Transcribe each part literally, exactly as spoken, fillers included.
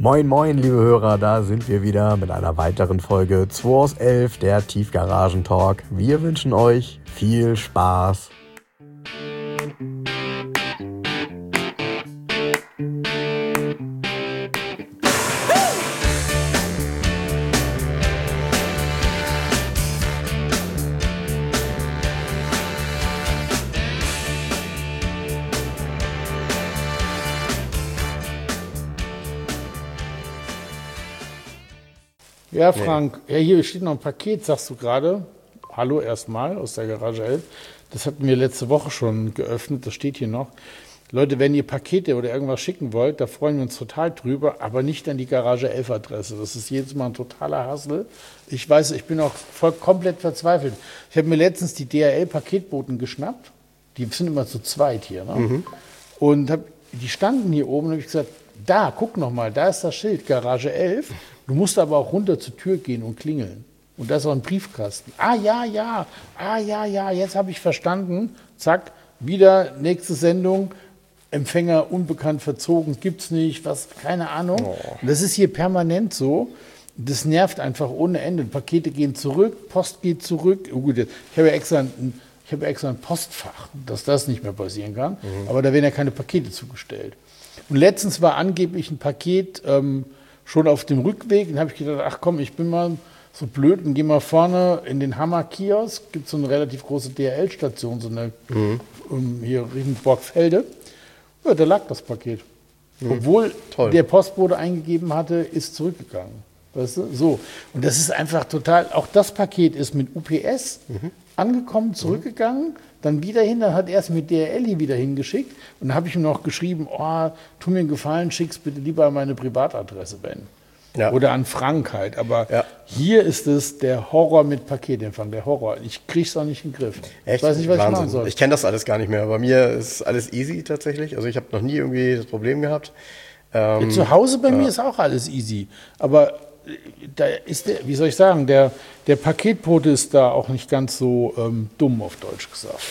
Moin moin liebe Hörer, da sind wir wieder mit einer weiteren Folge zwei aus elf, der Tiefgaragen-Talk. Wir wünschen euch viel Spaß. Ja, Frank, ja, hier steht noch ein Paket, sagst du gerade. Hallo erstmal aus der Garage elf. Das hatten wir letzte Woche schon geöffnet, das steht hier noch. Leute, wenn ihr Pakete oder irgendwas schicken wollt, da freuen wir uns total drüber, aber nicht an die Garage elf Adresse. Das ist jedes Mal ein totaler Hassel. Ich weiß, ich bin auch voll komplett verzweifelt. Ich habe mir letztens die D H L-Paketboten geschnappt. Die sind immer zu zweit hier. Ne? Mhm. Und hab, die standen hier oben und habe ich gesagt, da, guck noch mal, da ist das Schild, Garage elf. Du musst aber auch runter zur Tür gehen und klingeln. Und da ist auch ein Briefkasten. Ah, ja, ja, ah, ja, ja, jetzt habe ich verstanden. Zack, wieder nächste Sendung. Empfänger unbekannt verzogen, gibt's nicht, was, keine Ahnung. Oh. Und das ist hier permanent so. Das nervt einfach ohne Ende. Pakete gehen zurück, Post geht zurück. Oh, gut, ich habe ja extra ein, ich habe ja extra ein Postfach, dass das nicht mehr passieren kann. Mhm. Aber da werden ja keine Pakete zugestellt. Und letztens war angeblich ein Paket ähm, schon auf dem Rückweg. Dann habe ich gedacht, ach komm, ich bin mal so blöd und gehe mal vorne in den Hammer-Kiosk. Gibt so eine relativ große D H L-Station, so eine mhm. um, hier in Borgfelde. Ja, da lag das Paket. Mhm. Obwohl Toll. Der Postbote eingegeben hatte, ist zurückgegangen. Weißt du? So. Und das ist einfach total, auch das Paket ist mit U P S mhm. angekommen, zurückgegangen, mhm. dann wieder hin, dann hat er es mit D H L hier wieder hingeschickt und dann habe ich ihm noch geschrieben, oh, tu mir einen Gefallen, schick's bitte lieber an meine Privatadresse, Ben. Ja. Oder an Frank halt. Aber ja. hier ist es der Horror mit Paketempfang, der Horror. Ich krieg's auch nicht in den Griff. Echt? Ich weiß nicht, was Wahnsinn. ich machen soll. Ich kenne das alles gar nicht mehr. Bei mir ist alles easy tatsächlich. Also ich habe noch nie irgendwie das Problem gehabt. Ähm, ja, zu Hause bei ja. mir ist auch alles easy. Aber da ist der, wie soll ich sagen, der, der Paketbote ist da auch nicht ganz so ähm, dumm, auf Deutsch gesagt.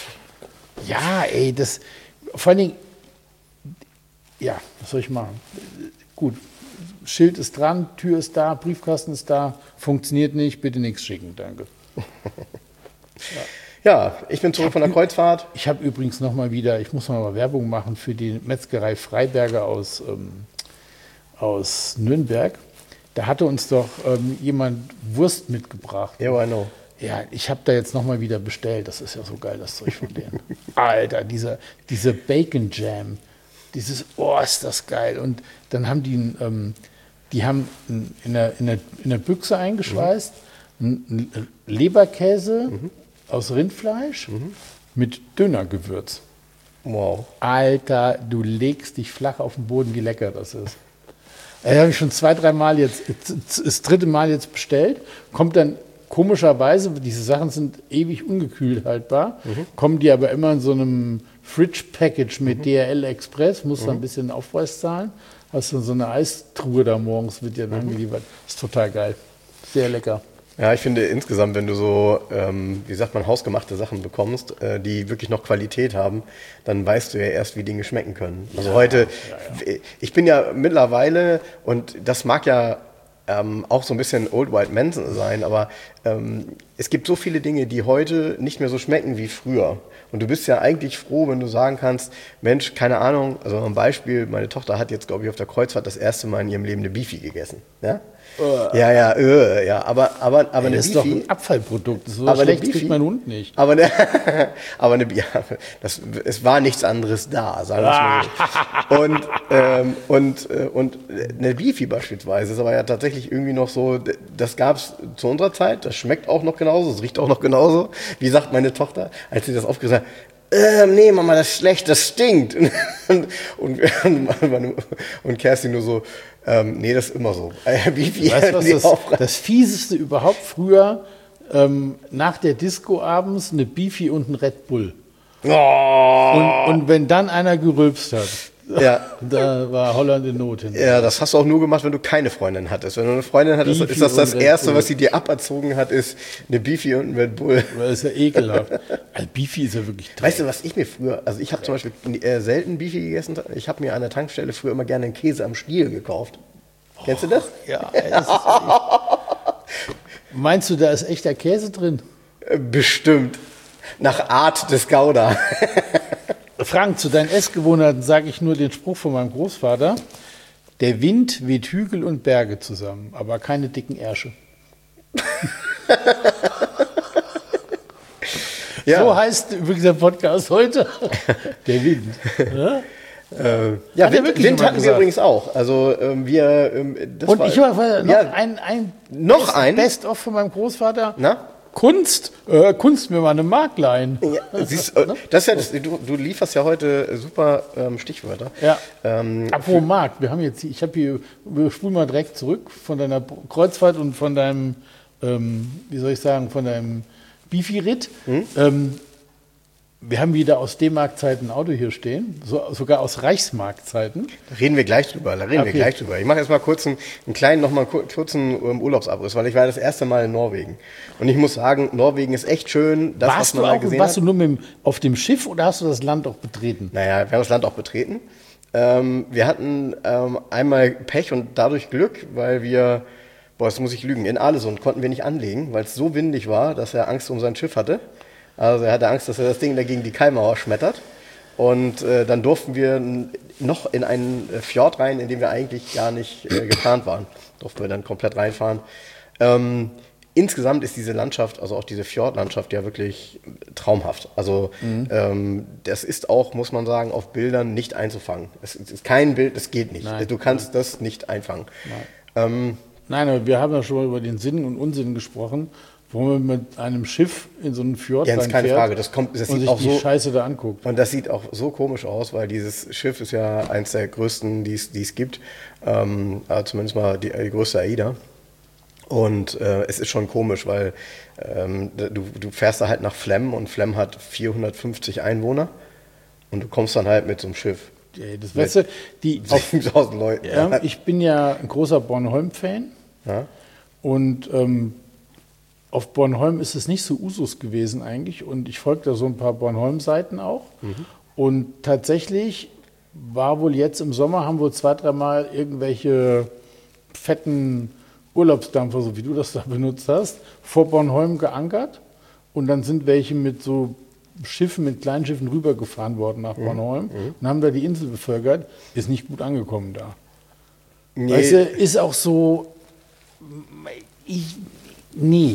Ja, ey, das, vor allen Dingen, ja, was soll ich machen? Gut, Schild ist dran, Tür ist da, Briefkasten ist da, funktioniert nicht, bitte nichts schicken, danke. Ja, ja ich bin zurück ich von der Kreuzfahrt. Ich habe übrigens noch mal wieder, ich muss noch mal Werbung machen für die Metzgerei Freiberger aus, ähm, aus Nürnberg. Da hatte uns doch ähm, jemand Wurst mitgebracht. Yeah, I know. Ja, ich habe da jetzt nochmal wieder bestellt. Das ist ja so geil, das Zeug von denen. Alter, dieser, diese Bacon Jam. Dieses, oh, ist das geil. Und dann haben die, ähm, die haben in der, in der, in der Büchse eingeschweißt, mhm. einen Leberkäse mhm. aus Rindfleisch mhm. mit Dönergewürz. Wow. Alter, du legst dich flach auf den Boden, wie lecker das ist. Das habe ich schon zwei, drei Mal jetzt, das dritte Mal jetzt bestellt. Kommt dann komischerweise, diese Sachen sind ewig ungekühlt haltbar, mhm. kommen die aber immer in so einem Fridge-Package mit mhm. D H L Express, musst mhm. dann ein bisschen Aufpreis zahlen. Hast du so eine Eistruhe da morgens, wird dir dann mhm. geliefert. Ist total geil. Sehr lecker. Ja, ich finde insgesamt, wenn du so, ähm, wie sagt man, hausgemachte Sachen bekommst, äh, die wirklich noch Qualität haben, dann weißt du ja erst, wie Dinge schmecken können. Also ja, heute, ja, ja. ich bin ja mittlerweile, und das mag ja ähm, auch so ein bisschen Old White Man sein, aber ähm, es gibt so viele Dinge, die heute nicht mehr so schmecken wie früher. Und du bist ja eigentlich froh, wenn du sagen kannst, Mensch, keine Ahnung, also ein Beispiel, meine Tochter hat jetzt, glaube ich, auf der Kreuzfahrt das erste Mal in ihrem Leben eine Beefy gegessen. Ja? Uh. Ja, ja, uh, ja, aber, aber, aber Ey, eine das Beefy, ist doch ein Abfallprodukt. So aber schlecht eine kriegt mein Hund nicht. Aber eine, aber eine, ja, das, es war nichts anderes da, sagen wir mal so. Und, ähm, und, äh, und eine Beefy beispielsweise, ist aber ja tatsächlich irgendwie noch so, das gab es zu unserer Zeit, das schmeckt auch noch genauso, es riecht auch noch genauso. Wie sagt meine Tochter, als sie das aufgesagt hat, Ähm, nee, Mama, das ist schlecht, das stinkt. Und, und, und, und Kerstin nur so, ähm, nee, das ist immer so. Wie viel weißt du, was das, das Fieseste überhaupt früher, ähm, nach der Disco abends, eine Beefy und ein Red Bull. Oh. Und, und wenn dann einer gerülpst hat, ja. da war Holland in Not hin. Ja, das hast du auch nur gemacht, wenn du keine Freundin hattest. Wenn du eine Freundin hattest, Beefy ist das das Erste, was sie dir aberzogen hat, ist eine Beefy und ein Red Bull. Das ist ja ekelhaft. Also Beefy ist ja wirklich toll. Weißt du, was ich mir früher, also ich habe zum Beispiel äh, selten Beefy gegessen, ich habe mir an der Tankstelle früher immer gerne einen Käse am Stiel gekauft. Kennst du das? Ja. Es ist, meinst du, da ist echter Käse drin? Bestimmt. Nach Art des Gouda. Frank, zu deinen Essgewohnheiten sage ich nur den Spruch von meinem Großvater. Der Wind weht Hügel und Berge zusammen, aber keine dicken Ärsche. Ja. So heißt übrigens der Podcast heute. Der Wind. Ja? Äh, ja, Wind, Wind hatten wir übrigens auch. Also ähm, wir. Ähm, das Und war, ich war noch ja, ein, ein noch Best, ein Best-of von meinem Großvater. Na? Kunst, äh, Kunst mir mal eine Mark leihen. Ja, siehst, äh, das ist ja das, du, du lieferst ja heute super ähm, Stichwörter. Ja. Ähm, Apropos Mark, wir haben jetzt, ich habe hier, wir spulen mal direkt zurück von deiner Kreuzfahrt und von deinem, ähm, wie soll ich sagen, von deinem Bifi-Ritt. Hm? Ähm, wir haben wieder aus D-Mark-Zeiten ein Auto hier stehen, so, sogar aus Reichsmark-Zeiten. Da reden wir gleich drüber, da reden okay. wir gleich drüber. Ich mache jetzt mal kurz einen, einen kleinen, noch mal einen kurzen um, Urlaubsabriss, weil ich war das erste Mal in Norwegen. Und ich muss sagen, Norwegen ist echt schön. Das, warst was man du mal auch, gesehen warst hat. du nur mit dem, auf dem Schiff oder hast du das Land auch betreten? Naja, wir haben das Land auch betreten. Ähm, wir hatten ähm, einmal Pech und dadurch Glück, weil wir, boah, das muss ich lügen, in Ålesund konnten wir nicht anlegen, weil es so windig war, dass er Angst um sein Schiff hatte. Also er hatte Angst, dass er das Ding dagegen die Kaimauer schmettert. Und äh, dann durften wir noch in einen Fjord rein, in dem wir eigentlich gar nicht äh, geplant waren. Durften wir dann komplett reinfahren. Ähm, insgesamt ist diese Landschaft, also auch diese Fjordlandschaft, ja wirklich traumhaft. Also mhm. ähm, das ist auch, muss man sagen, auf Bildern nicht einzufangen. Es, es ist kein Bild, es geht nicht. Nein. Du kannst das nicht einfangen. Nein. Ähm, Nein, aber wir haben ja schon mal über den Sinn und Unsinn gesprochen, wo man mit einem Schiff in so einen Fjord Jens, keine reinfährt Frage, das kommt, das und sieht sich auch die so, Scheiße da anguckt. Und das sieht auch so komisch aus, weil dieses Schiff ist ja eines der größten, die es, die es gibt. Ähm, also zumindest mal die, die größte AIDA. Und äh, es ist schon komisch, weil ähm, du, du fährst da halt nach Flem und Flem hat vierhundertfünfzig Einwohner und du kommst dann halt mit so einem Schiff. Ja, das weißt du, die siebentausend Leute. Ja, ich bin ja ein großer Bornholm-Fan. Ja. Und ähm, auf Bornholm ist es nicht so Usus gewesen eigentlich. Und ich folge da so ein paar Bornholm-Seiten auch. Mhm. Und tatsächlich war wohl jetzt im Sommer, haben wohl zwei, dreimal irgendwelche fetten Urlaubsdampfer, so wie du das da benutzt hast, vor Bornholm geankert. Und dann sind welche mit so Schiffen, mit kleinen Schiffen rübergefahren worden nach Bornholm mhm. und haben da die Insel bevölkert. Ist nicht gut angekommen da. Nee. Weißt du, ist auch so, ich, nee.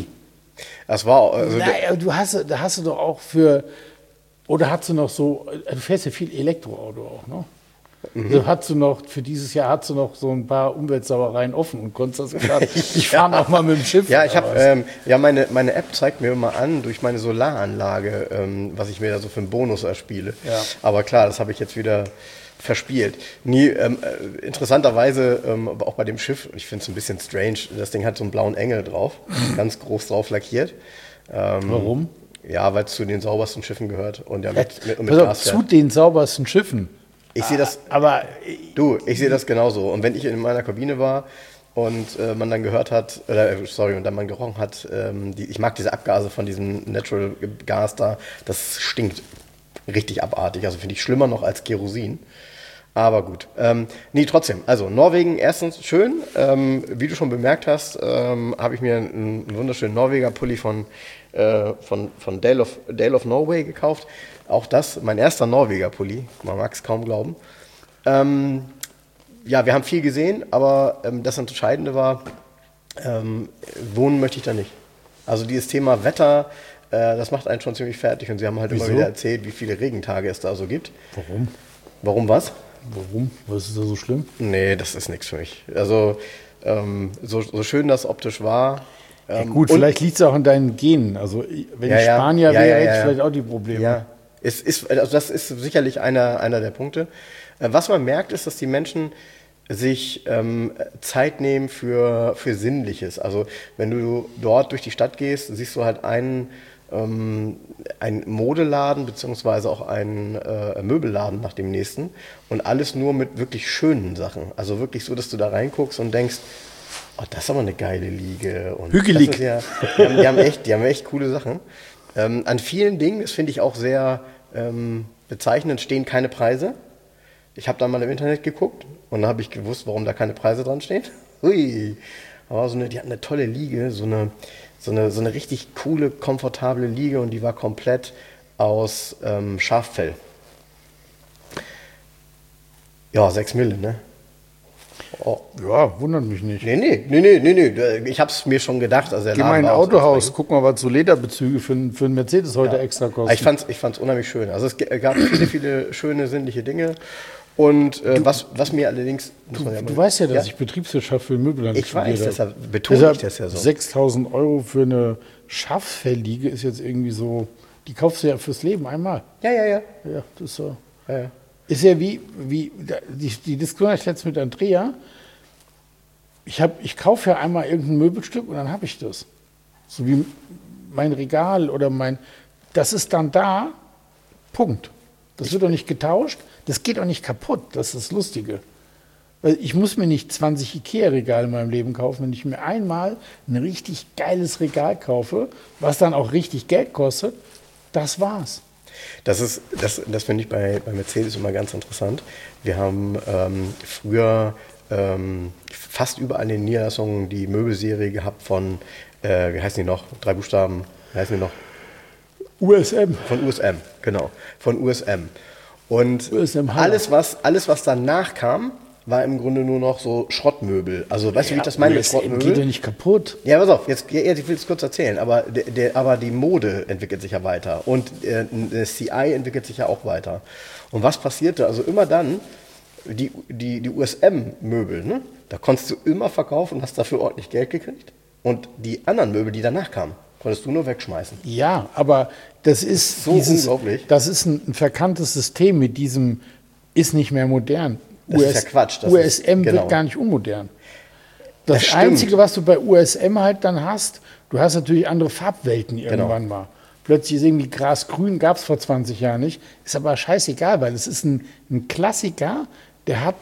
Das war also naja, du hast, da hast du doch auch für, oder hast du noch so, du fährst ja viel Elektroauto auch, ne? Mhm. Also hast du noch, für dieses Jahr hast du noch so ein paar Umweltsauereien offen und konntest das gerade, ich fahre ja. auch mal mit dem Schiff. Ja, ich habe, ähm, ja, meine, meine App zeigt mir immer an, durch meine Solaranlage, ähm, was ich mir da so für einen Bonus erspiele. Ja. Aber klar, das habe ich jetzt wieder verspielt. Nie, ähm, äh, interessanterweise, ähm, aber auch bei dem Schiff, ich finde es ein bisschen strange, das Ding hat so einen blauen Engel drauf, ganz groß drauf lackiert. Ähm, Warum? Ja, weil es zu den saubersten Schiffen gehört. Und ja, mit, mit, mit also, Gas zu den saubersten Schiffen? Ich sehe das, aber du, ich sehe das genauso. Und wenn ich in meiner Kabine war und äh, man dann gehört hat, äh, sorry, und dann man gerochen hat, ähm, die, ich mag diese Abgase von diesem Natural Gas da, das stinkt richtig abartig. Also finde ich schlimmer noch als Kerosin. Aber gut. Ähm, nee, trotzdem. Also Norwegen, erstens schön. Ähm, wie du schon bemerkt hast, ähm, habe ich mir einen, einen wunderschönen Norweger Pulli von, äh, von, von Dale of, Dale of Norway gekauft. Auch das, mein erster Norweger Pulli. Man mag es kaum glauben. Ähm, ja, wir haben viel gesehen, aber ähm, das Entscheidende war, ähm, wohnen möchte ich da nicht. Also dieses Thema Wetter, äh, das macht einen schon ziemlich fertig. Und sie haben halt Wieso? immer wieder erzählt, wie viele Regentage es da so gibt. Warum? Warum was? Warum? Was ist da so schlimm? Nee, das ist nichts für mich. Also ähm, so, so schön das optisch war. Ähm, ja gut, vielleicht liegt es auch an deinen Genen. Also wenn ja, ich Spanier ja, wäre, ja, ja, hätte ich ja. vielleicht auch die Probleme. Ja, es ist, also das ist sicherlich einer, einer der Punkte. Äh, was man merkt, ist, dass die Menschen sich ähm, Zeit nehmen für, für Sinnliches. Also wenn du dort durch die Stadt gehst, siehst du halt einen ähm, ein Modeladen beziehungsweise auch einen äh, Möbelladen nach dem nächsten und alles nur mit wirklich schönen Sachen. Also wirklich so, dass du da reinguckst und denkst, oh, das ist aber eine geile Liege. Und Hügelig. Das ist ja, die, haben, die, haben echt, die haben echt coole Sachen. Ähm, an vielen Dingen, das finde ich auch sehr ähm, bezeichnend, stehen keine Preise. Ich habe da mal im Internet geguckt und dann habe ich gewusst, warum da keine Preise dran stehen. hui. Aber so eine, die hatten eine tolle Liege, so eine, so eine, so eine richtig coole, komfortable Liege und die war komplett aus ähm, Schaffell. Ja, sechs Mille, ne? Oh. Ja, wundert mich nicht. Nee, nee, nee, nee, nee, nee. Ich hab's mir schon gedacht. Also der Geh mal in ein Autohaus, guck mal, was so Lederbezüge für, einen- für einen Mercedes heute ja. extra kosten. Ich fand's, ich fand's unheimlich schön. Also es g- gab viele, viele schöne, sinnliche Dinge. Und äh, was, was mir allerdings... Muss Du, man ja mal, du weißt ja, dass ja? ich Betriebswirtschaft für Möbelhandel Ich weiß, studiert habe. deshalb betone ich das ja so. sechstausend Euro für eine Schafsfeldliege ist jetzt irgendwie so, die kaufst du ja fürs Leben einmal. Ja, ja, ja. Ja, das ist so. ja, ja. Ist ja wie, wie die, die Diskussion hatte ich jetzt mit Andrea. Ich, hab, ich kaufe ja einmal irgendein Möbelstück und dann habe ich das. So wie mein Regal oder mein. Das ist dann da, Punkt. Das wird doch nicht getauscht, das geht auch nicht kaputt. Das ist das Lustige. Weil ich muss mir nicht zwanzig Ikea-Regale in meinem Leben kaufen, wenn ich mir einmal ein richtig geiles Regal kaufe, was dann auch richtig Geld kostet, das war's. Das ist, das, das finde ich bei, bei Mercedes immer ganz interessant. Wir haben ähm, früher ähm, fast überall in den Niederlassungen die Möbelserie gehabt von, äh, wie heißen die noch? Drei Buchstaben, wie heißen die noch? U S M. Von U S M, genau. Von U S M. Und U S M Halle. alles, was, alles, was danach kam, war im Grunde nur noch so Schrottmöbel. Also weißt du, wie ich das meine mit U S M geht Schrottmöbel? ja nicht kaputt. Ja, pass auf, jetzt, ja, ich will es kurz erzählen, aber, der, der, aber die Mode entwickelt sich ja weiter und äh, das C I entwickelt sich ja auch weiter. Und was passierte? Also immer dann, die, die, die U S M-Möbel, ne? Da konntest du immer verkaufen und hast dafür ordentlich Geld gekriegt. Und die anderen Möbel, die danach kamen, konntest du nur wegschmeißen. Ja, aber das ist So unglaublich. Das ist ein, ein verkanntes System mit diesem ist nicht mehr modern. Das ist ja Quatsch, das U S M ist- genau. wird gar nicht unmodern. Das, Das stimmt. Einzige, was du bei U S M halt dann hast, du hast natürlich andere Farbwelten Genau. irgendwann mal. Plötzlich ist irgendwie Grasgrün, gab es vor zwanzig Jahren nicht. Ist aber scheißegal, weil es ist ein, ein Klassiker, der hat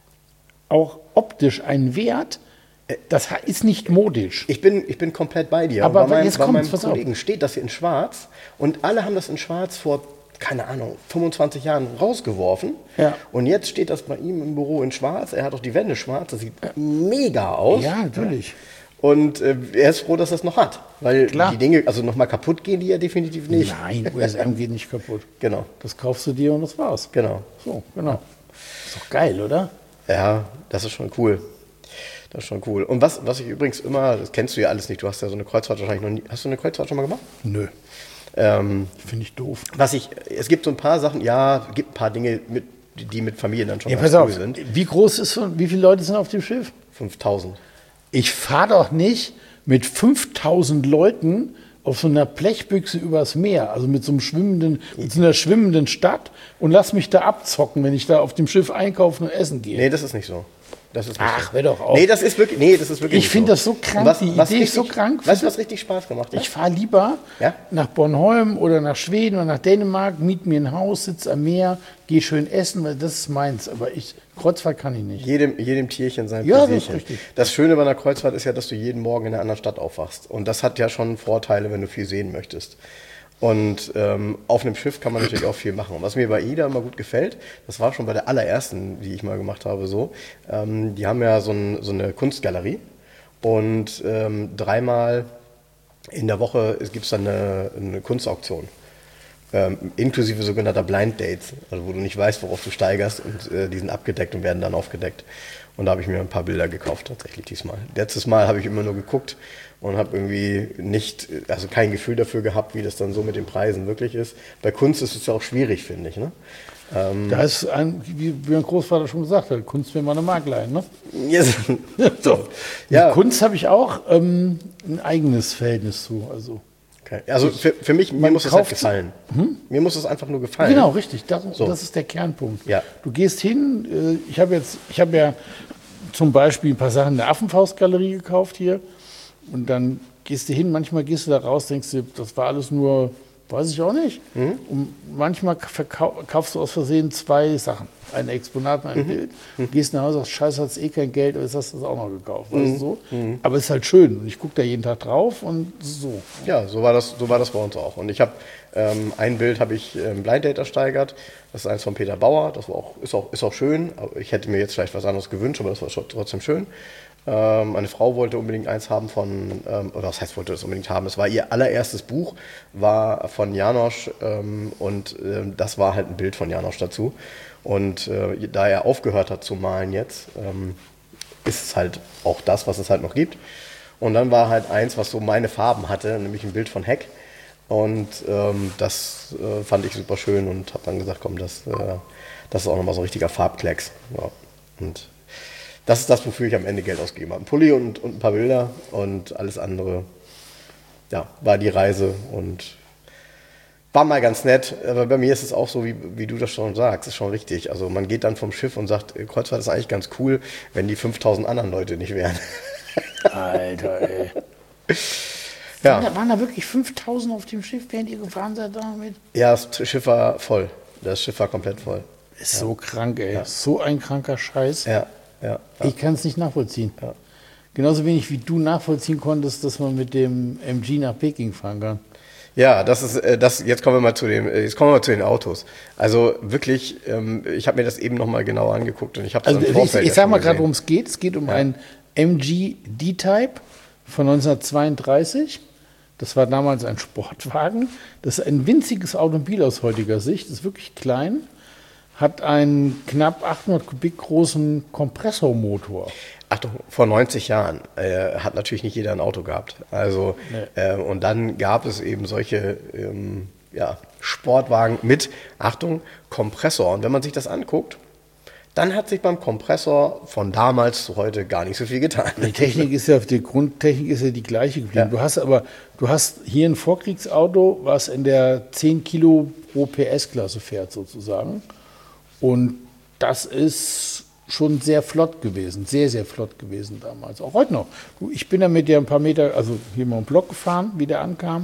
auch optisch einen Wert, das ha- ist nicht modisch. Ich bin, ich bin komplett bei dir. Aber bei meinem, jetzt bei kommt's, meinem pass auf. Kollegen steht das hier in schwarz und alle haben das in schwarz vor, keine Ahnung, fünfundzwanzig Jahren rausgeworfen. Ja. Und jetzt steht das bei ihm im Büro in schwarz. Er hat auch die Wände schwarz. Das sieht mega aus. Ja, natürlich. Und äh, er ist froh, dass er es noch hat. Weil Klar. die Dinge, also nochmal kaputt gehen die ja definitiv nicht. Nein, U S M geht nicht kaputt. Genau, Das kaufst du dir und das war's. genau. So, genau. Ist doch geil, oder? Ja, das ist schon cool. Das ist schon cool. Und was, was ich übrigens immer, das kennst du ja alles nicht, du hast ja so eine Kreuzfahrt wahrscheinlich noch nie. Hast du eine Kreuzfahrt schon mal gemacht? Nö, Ähm, finde ich doof. Was ich, es gibt so ein paar Sachen, ja, es gibt ein paar Dinge, mit, die mit Familien dann schon Ja, ganz pass cool auf, sind. wie groß ist so, wie viele Leute sind auf dem Schiff? fünftausend. Ich fahre doch nicht mit fünftausend Leuten auf so einer Blechbüchse übers Meer, also mit so einem schwimmenden, mit so einer schwimmenden Stadt und lass mich da abzocken, wenn ich da auf dem Schiff einkaufen und essen gehe. Nee, das ist nicht so. Das ist nicht Ach, so. hör doch auf. Nee, das ist wirklich, nee, das ist wirklich Ich nicht finde so. das so krank, Was- die was Idee ist so richtig- krank. Weißt du, was richtig Spaß gemacht hat? Ich fahre lieber Ja? nach Bornholm oder nach Schweden oder nach Dänemark, miete mir ein Haus, sitze am Meer, gehe schön essen, weil das ist meins. Aber ich, Kreuzfahrt kann ich nicht. Jedem, jedem Tierchen sein Ja, das ist Pläsierchen. richtig. Das Schöne bei einer Kreuzfahrt ist ja, dass du jeden Morgen in einer anderen Stadt aufwachst. Und das hat ja schon Vorteile, wenn du viel sehen möchtest. Und ähm, auf einem Schiff kann man natürlich auch viel machen. Und was mir bei Ida immer gut gefällt, das war schon bei der allerersten, die ich mal gemacht habe, so. Ähm, die haben ja so, ein, so eine Kunstgalerie. Und ähm, dreimal in der Woche gibt es dann eine, eine Kunstauktion. Ähm, inklusive sogenannter Blind Dates, also wo du nicht weißt, worauf du steigerst und äh, die sind abgedeckt und werden dann aufgedeckt. Und da habe ich mir ein paar Bilder gekauft tatsächlich diesmal. Letztes Mal habe ich immer nur geguckt und habe irgendwie nicht, also kein Gefühl dafür gehabt, wie das dann so mit den Preisen wirklich ist. Bei Kunst ist es ja auch schwierig, finde ich. Ne? Ähm, Da ist, ein, wie wie mein Großvater schon gesagt hat, Kunst will man eine Mark leihen. Ne? yes. So. Ja. Mit Kunst habe ich auch ähm, ein eigenes Verhältnis zu. Also. Okay. Also für, für mich, mir Man muss es halt kauft- gefallen. Mir muss es einfach nur gefallen. Genau, richtig. Das, So. das ist der Kernpunkt. Ja. Du gehst hin, äh, ich habe jetzt, ich habe ja zum Beispiel ein paar Sachen in der Affenfaustgalerie gekauft hier. Und dann gehst du hin, manchmal gehst du da raus, denkst du, das war alles nur, weiß ich auch nicht. Mhm. Und manchmal verkau- kaufst du aus Versehen zwei Sachen. Ein Exponat und ein Mhm. Bild. Gehst nach Hause, sagst, scheiße, hast eh kein Geld, aber jetzt hast du das auch noch gekauft. Mhm. Weißt du, so? Aber es ist halt schön. Und ich gucke da jeden Tag drauf und so. Ja, so war das, so war das bei uns auch. Und ich habe ähm, ein Bild habe ich ähm, Blind Date ersteigert. Das ist eins von Peter Bauer. Das war auch, ist auch, ist auch schön. Aber ich hätte mir jetzt vielleicht was anderes gewünscht, aber das war schon trotzdem schön. Ähm, meine Frau wollte unbedingt eins haben von, ähm, oder was heißt, wollte das unbedingt haben? Es war ihr allererstes Buch, war von Janosch ähm, und ähm, das war halt ein Bild von Janosch dazu. Und äh, da er aufgehört hat zu malen jetzt, ähm, ist es halt auch das, was es halt noch gibt. Und dann war halt eins, was so meine Farben hatte, nämlich ein Bild von Heck. Und ähm, das äh, fand ich super schön und habe dann gesagt, komm, das, äh, das ist auch nochmal so ein richtiger Farbklecks. Ja. Und das ist das, wofür ich am Ende Geld ausgegeben habe. Ein Pulli und, und ein paar Bilder und alles andere, ja, war die Reise und war mal ganz nett. Aber bei mir ist es auch so, wie, wie du das schon sagst, ist schon richtig. Also man geht dann vom Schiff und sagt, Kreuzfahrt ist eigentlich ganz cool, wenn die fünftausend anderen Leute nicht wären. Alter, ey. Ja. Waren, da, waren da wirklich fünftausend auf dem Schiff, während ihr gefahren seid damit? Ja, das Schiff war voll. Das Schiff war komplett voll. Ist ja. so krank, ey. Ja. So ein kranker Scheiß. Ja, ja. ja. Ich kann es nicht nachvollziehen. Ja. Genauso wenig wie du nachvollziehen konntest, dass man mit dem M G nach Peking fahren kann. Ja, das ist das. Jetzt kommen wir mal zu dem. Jetzt kommen wir mal zu den Autos. Also wirklich, ähm, ich habe mir das eben noch mal genauer angeguckt und ich habe. Also ich, ich sage mal gerade, worum es geht. Es geht um ja. einen M G D-Type von neunzehnhundertzweiunddreißig. Das war damals ein Sportwagen. Das ist ein winziges Automobil aus heutiger Sicht. Das ist wirklich klein. Hat einen knapp achthundert Kubik großen Kompressormotor. Achtung, vor neunzig Jahren äh, hat natürlich nicht jeder ein Auto gehabt. Also nee. äh, und dann gab es eben solche ähm, ja, Sportwagen mit, Achtung, Kompressor. Und wenn man sich das anguckt, dann hat sich beim Kompressor von damals zu heute gar nicht so viel getan. Die Technik ist ja, die Grundtechnik ist ja die gleiche geblieben. Ja. Du hast aber, du hast hier ein Vorkriegsauto, was in der zehn Kilo pro P S-Klasse fährt sozusagen. Und das ist schon sehr flott gewesen, sehr, sehr flott gewesen damals. Auch heute noch. Ich bin da mit dir ein paar Meter, also hier mal einen Block gefahren, wie der ankam.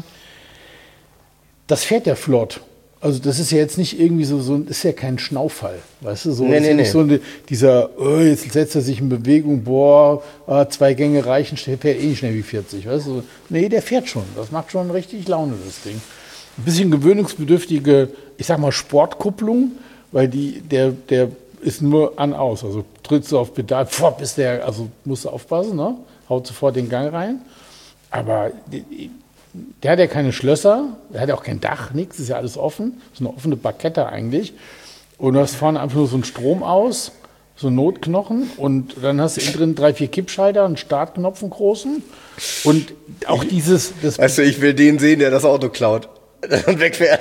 Das fährt ja flott. Also das ist ja jetzt nicht irgendwie so, so ist ja kein Schnaufall, weißt du? So, nee, ist nee, ja nee. nicht so eine, dieser, oh, jetzt setzt er sich in Bewegung, boah, zwei Gänge reichen, fährt eh nicht schnell wie vierzig, weißt du? Nee, der fährt schon, das macht schon richtig Laune, das Ding. Ein bisschen gewöhnungsbedürftige, ich sag mal Sportkupplung, weil die, der, der ist nur an aus, also trittst du auf Pedal, pfopp, ist der, also musst du aufpassen, ne? Haut sofort den Gang rein, aber die, der hat ja keine Schlösser, der hat ja auch kein Dach, nichts, ist ja alles offen. Das ist eine offene Parkette eigentlich. Und du hast vorne einfach nur so einen Strom aus, so einen Notknochen und dann hast du innen drin drei, vier Kippschalter, einen Startknopf, einen großen. Und auch dieses... Das weißt du, ich will den sehen, der das Auto klaut und wegfährt.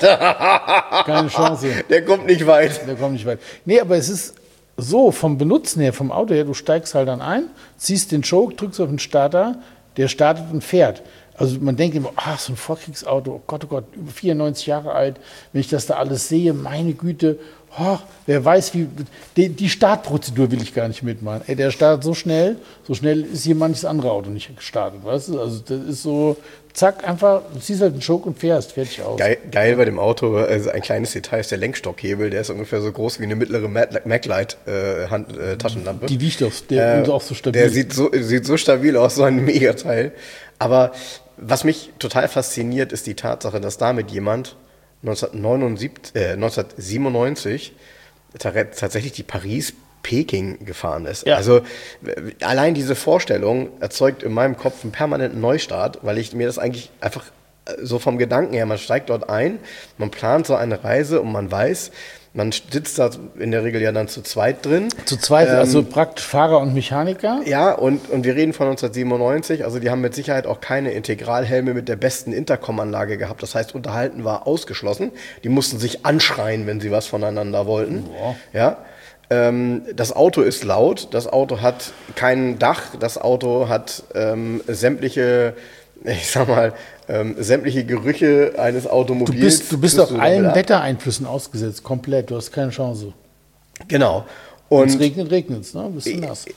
Keine Chance. Der kommt nicht weit. Der kommt nicht weit. Nee, aber es ist so, vom Benutzen her, vom Auto her, du steigst halt dann ein, ziehst den Choke, drückst auf den Starter, der startet und fährt. Also man denkt immer, ach, so ein Vorkriegsauto, oh Gott, oh Gott, über vierundneunzig Jahre alt, wenn ich das da alles sehe, meine Güte, oh, wer weiß, wie, die, die Startprozedur will ich gar nicht mitmachen. Ey, der startet so schnell, so schnell ist hier manches andere Auto nicht gestartet, weißt du? Also das ist so, zack, einfach, du ziehst halt einen Schock und fährst, fertig aus. Geil, geil bei dem Auto, also ein kleines Detail ist der Lenkstockhebel, der ist ungefähr so groß wie eine mittlere Maglite-Taschenlampe. Äh, die wiegt auch, der ist äh, auch so stabil. Der sieht so, sieht so stabil aus, so ein Megateil. Aber was mich total fasziniert, ist die Tatsache, dass damit jemand neunzehnhundertneunundsiebzig, äh, neunzehnhundertsiebenundneunzig tatsächlich die Paris-Peking gefahren ist. Ja. Also allein diese Vorstellung erzeugt in meinem Kopf einen permanenten Neustart, weil ich mir das eigentlich einfach so vom Gedanken her, man steigt dort ein, man plant so eine Reise und man weiß, man sitzt da in der Regel ja dann zu zweit drin. Zu zweit, ähm, also praktisch Fahrer und Mechaniker? Ja, und, und wir reden von neunzehnhundertsiebenundneunzig, also die haben mit Sicherheit auch keine Integralhelme mit der besten Intercom-Anlage gehabt. Das heißt, Unterhalten war ausgeschlossen. Die mussten sich anschreien, wenn sie was voneinander wollten. Boah. Ja. Ähm, das Auto ist laut, das Auto hat kein Dach, das Auto hat ähm, sämtliche, ich sag mal, Ähm, sämtliche Gerüche eines Automobils. Du bist, du bist auf allen Wettereinflüssen ausgesetzt, komplett. Du hast keine Chance. Genau. Und es regnet, regnet es, ne? Bist du nass.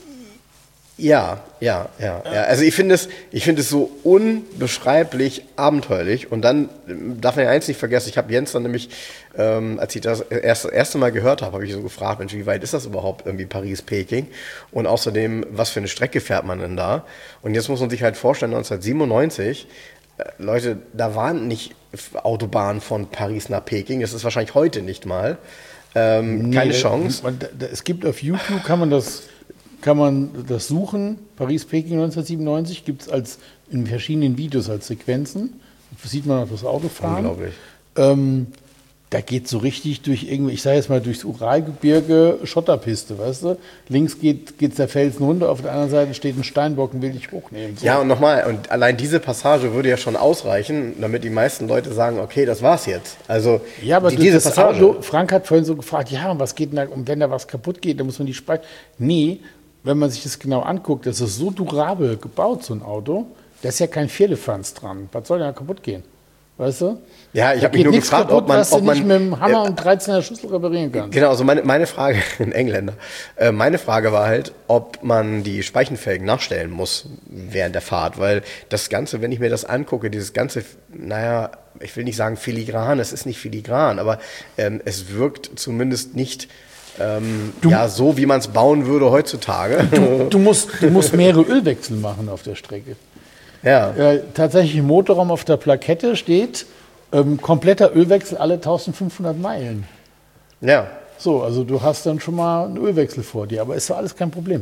Ja, ja, ja, ja. Also ich finde es, ich finde es so unbeschreiblich abenteuerlich. Und dann darf man ja eins nicht vergessen, ich habe Jens dann nämlich, ähm, als ich das erst, das erste Mal gehört habe, habe ich so gefragt, Mensch, wie weit ist das überhaupt irgendwie Paris-Peking? Und außerdem, was für eine Strecke fährt man denn da? Und jetzt muss man sich halt vorstellen, neunzehnhundertsiebenundneunzig, Leute, da waren nicht Autobahnen von Paris nach Peking. Das ist wahrscheinlich heute nicht mal. Ähm, nee, keine Chance. Man, es gibt auf YouTube, kann man das kann man das suchen. Paris-Peking neunzehnhundertsiebenundneunzig gibt es als in verschiedenen Videos als Sequenzen. Da sieht man auch das Auto fahren. Unglaublich. Ähm, da geht so richtig durch irgendwie, ich sage jetzt mal durchs Uralgebirge, Schotterpiste, weißt du? Links geht geht's der Felsen runter, auf der anderen Seite steht ein Steinbock und will dich hochnehmen. So. Ja, und nochmal, und allein diese Passage würde ja schon ausreichen, damit die meisten Leute sagen, okay, das war's jetzt. Also Ja, aber die, durch diese das Passage. Auto, Frank hat vorhin so gefragt, ja, und was geht denn da, und wenn da was kaputt geht, dann muss man die speichern. Nee, wenn man sich das genau anguckt, das ist so durabel gebaut, so ein Auto, da ist ja kein Firlefanz dran. Was soll denn da kaputt gehen? Weißt du? Ja, ich Da habe mich geht nur nichts gefragt, kaputt, ob man, was du ob man nicht mit dem Hammer äh, und dreizehner Schlüssel reparieren kannst. Genau, also meine, meine Frage, ein Engländer, äh, meine Frage war halt, ob man die Speichenfelgen nachstellen muss während der Fahrt, weil das Ganze, wenn ich mir das angucke, dieses ganze, naja, ich will nicht sagen filigran, es ist nicht filigran, aber ähm, es wirkt zumindest nicht ähm, ja, so, wie man es bauen würde heutzutage. Du, du, musst, du musst mehrere Ölwechsel machen auf der Strecke. Ja. Ja, tatsächlich im Motorraum auf der Plakette steht, ähm, kompletter Ölwechsel alle eintausendfünfhundert Meilen. Ja. So, also du hast dann schon mal einen Ölwechsel vor dir, aber ist doch alles kein Problem.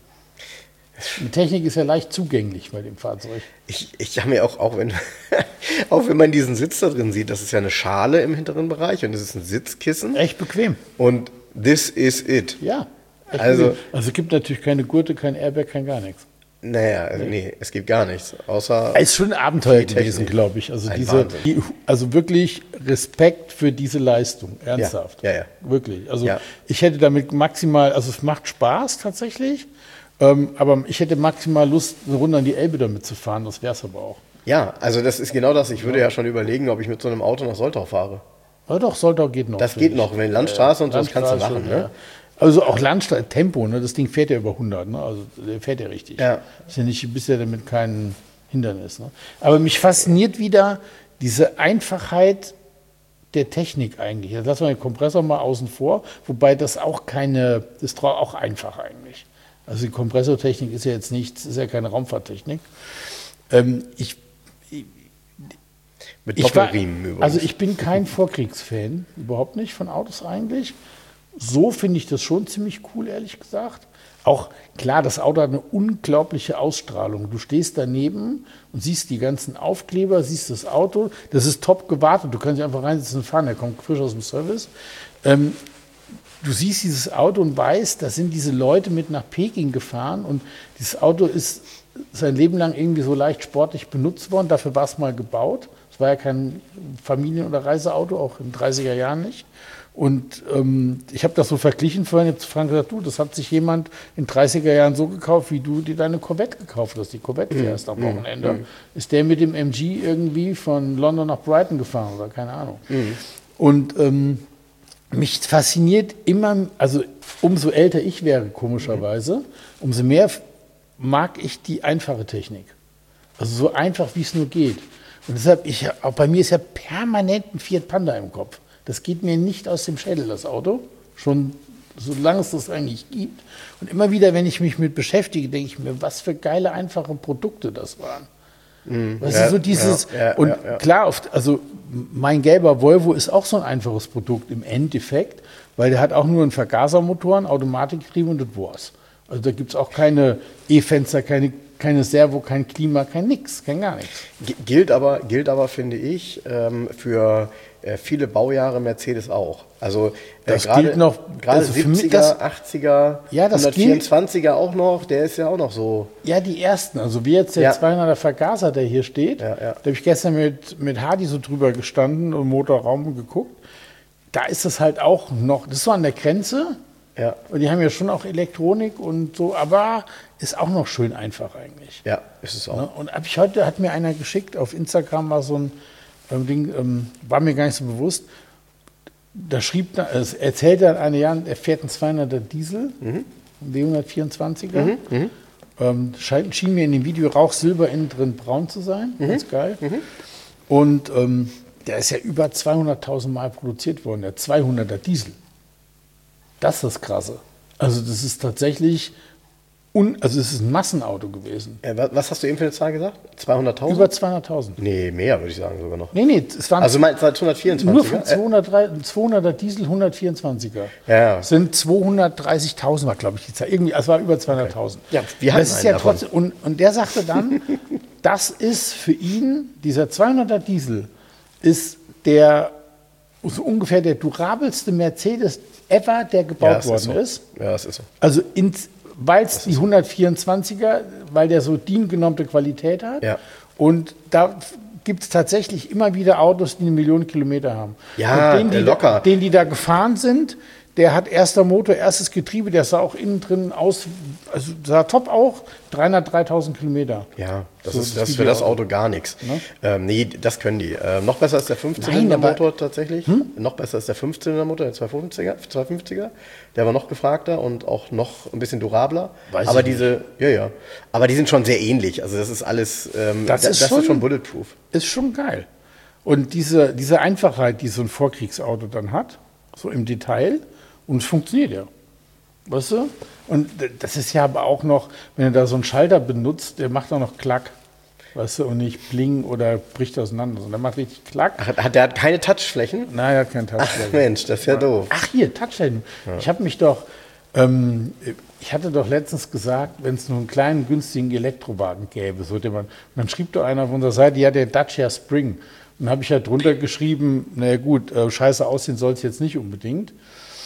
Die Technik ist ja leicht zugänglich bei dem Fahrzeug. Ich, ich habe mir auch, auch wenn, auch wenn man diesen Sitz da drin sieht, das ist ja eine Schale im hinteren Bereich und es ist ein Sitzkissen. Echt bequem. Und this is it. Ja. Echt Also- bequem. also es gibt natürlich keine Gurte, kein Airbag, kein gar nichts. Naja, nee. nee, es gibt gar nichts. Außer. Es ist schon ein Abenteuer Die Technik. gewesen, glaube ich. Also, Ein diese, Wahnsinn. die, also wirklich Respekt für diese Leistung, ernsthaft. Ja, ja, ja. Wirklich. Also Ja. ich hätte damit maximal, also es macht Spaß tatsächlich, ähm, aber ich hätte maximal Lust, eine Runde an die Elbe damit zu fahren, das wäre es aber auch. Ja, also das ist genau das. Ich würde ja schon überlegen, ob ich mit so einem Auto nach Soltau fahre. Aber doch, Soltau geht noch. Das finde geht ich. noch, wenn Landstraße und so, das kannst du Landstraße, machen, ja. ne? Also auch Landstraße, Tempo, ne? Das Ding fährt ja über hundert, ne? Also der fährt ja richtig. Ja. Ist ja nicht bisher damit kein Hindernis. Ne? Aber mich fasziniert wieder diese Einfachheit der Technik eigentlich. Jetzt lassen wir den Kompressor mal außen vor, wobei das auch keine, das ist auch einfach eigentlich. Also die Kompressortechnik ist ja jetzt nicht, ist ja keine Raumfahrttechnik. Ähm, ich Mit ich war, Doppelriemen übrigens. also ich bin kein Vorkriegsfan, überhaupt nicht von Autos eigentlich. So finde ich das schon ziemlich cool, ehrlich gesagt. Auch klar, das Auto hat eine unglaubliche Ausstrahlung. Du stehst daneben und siehst die ganzen Aufkleber, siehst das Auto. Das ist top gewartet. Du kannst dich einfach reinsetzen und fahren. Der kommt frisch aus dem Service. Ähm, du siehst dieses Auto und weißt, da sind diese Leute mit nach Peking gefahren und dieses Auto ist sein Leben lang irgendwie so leicht sportlich benutzt worden. Dafür war es mal gebaut. Es war ja kein Familien- oder Reiseauto, auch in den dreißiger Jahren nicht. Und ähm, ich habe das so verglichen vorhin, ich habe zu Frank gesagt, du, das hat sich jemand in den dreißiger Jahren so gekauft, wie du dir deine Corvette gekauft hast, die Corvette fährst am Wochenende. Mm. Ist der mit dem M G irgendwie von London nach Brighton gefahren oder keine Ahnung. Mm. Und ähm, mich fasziniert immer, also umso älter ich wäre, komischerweise, umso mehr mag ich die einfache Technik. Also so einfach, wie es nur geht. Und deshalb, ich, auch bei mir ist ja permanent ein Fiat Panda im Kopf. Das geht mir nicht aus dem Schädel, das Auto. Schon solange es das eigentlich gibt. Und immer wieder, wenn ich mich mit beschäftige, denke ich mir, was für geile, einfache Produkte das waren. Mm, weißt ja, du, so dieses, ja, ja, und ja, ja. klar, oft, also mein gelber Volvo ist auch so ein einfaches Produkt im Endeffekt, weil der hat auch nur einen Vergasermotor, ein Automatikgetriebe und das war's. Also da gibt es auch keine E-Fenster, keine, keine Servo, kein Klima, kein nix, kein gar nichts. Gilt aber, gilt aber, finde ich, ähm, für äh, viele Baujahre Mercedes auch. Also äh, das gerade, gilt noch, gerade also siebziger, das, achtziger, ja, das hundertvierundzwanziger auch noch, der ist ja auch noch so. Ja, die ersten, also wie jetzt der ja. zweihunderter Vergaser, der hier steht, ja, ja. da habe ich gestern mit, mit Hardy so drüber gestanden und im Motorraum geguckt, da ist das halt auch noch, das ist so an der Grenze. Ja. Und die haben ja schon auch Elektronik und so, aber ist auch noch schön einfach eigentlich. Ja, ist es auch. Und hab ich heute hat mir einer geschickt, auf Instagram war so ein ähm, Ding, ähm, war mir gar nicht so bewusst. Da schrieb, es erzählt dann einer, ja, er fährt einen zweihunderter Diesel, mhm. D hundertvierundzwanziger. Mhm. Mhm. Ähm, schien, schien mir in dem Video Rauch-Silber innen drin braun zu sein, mhm. ganz geil. Mhm. Und ähm, der ist ja über zweihunderttausend Mal produziert worden, der zweihunderter Diesel. Das ist das Krasse. Also das ist tatsächlich un, also es ist ein Massenauto gewesen. Äh, was, was hast du eben für eine Zahl gesagt? zweihunderttausend? Über zweihunderttausend. Nee, mehr würde ich sagen sogar noch. Nee, nee, es waren Also meinst du hundertvierundzwanziger? nur von zweihunderter Diesel, hundertvierundzwanziger. Ja. Sind zweihundertdreißigtausend war, glaube ich, die Zahl. Irgendwie, es war über zweihunderttausend. Ja, wir hatten das ist einen ja davon. trotzdem, und, und der sagte dann, das ist für ihn, dieser zweihunderter Diesel, ist der so ungefähr der durabelste Mercedes ever, der gebaut Ja, das worden ist, so. ist. Ja, das ist so. Also weil es die hundertvierundzwanziger, weil der so D I N-genommene Qualität hat. Ja. Und da gibt es tatsächlich immer wieder Autos, die eine Million Kilometer haben. Ja, und den, die locker. Da, den, die da gefahren sind, der hat erster Motor, erstes Getriebe, der sah auch innen drin aus, also sah top auch, dreihundert, dreitausend Kilometer. Ja, das So, ist das das für das Videoauto. Auto gar nichts. Ne? Ähm, nee, das können die. Ähm, noch besser ist der Nein, fünfzylinder-Motor aber- tatsächlich. Noch besser ist der fünfzylinder-Motor, der zweihundertfünfziger, zweihundertfünfziger. Der war noch gefragter und auch noch ein bisschen durabler. Weiß aber ich diese, ja, ja. Aber die sind schon sehr ähnlich. Also das ist alles, ähm, Das da- ist das schon- ist schon bulletproof. Ist schon geil. Und diese, diese Einfachheit, die so ein Vorkriegsauto dann hat, so im Detail, und es funktioniert ja. Weißt du? Und das ist ja aber auch noch, wenn du da so einen Schalter benutzt, der macht auch noch Klack. Weißt du, und nicht Bling oder bricht auseinander, sondern der macht richtig Klack. Hat, hat, der hat keine Touchflächen? Nein, er hat keinen Ach Touchfläche. Mensch, das ist ja doof. Ach hier, Touchflächen. Ich habe mich doch, ähm, ich hatte doch letztens gesagt, wenn es nur einen kleinen, günstigen Elektrowagen gäbe, so den man, und dann schrieb doch einer auf unserer Seite, ja, der Dacia Spring. Und dann habe ich ja drunter geschrieben, naja gut, äh, scheiße aussehen soll es jetzt nicht unbedingt.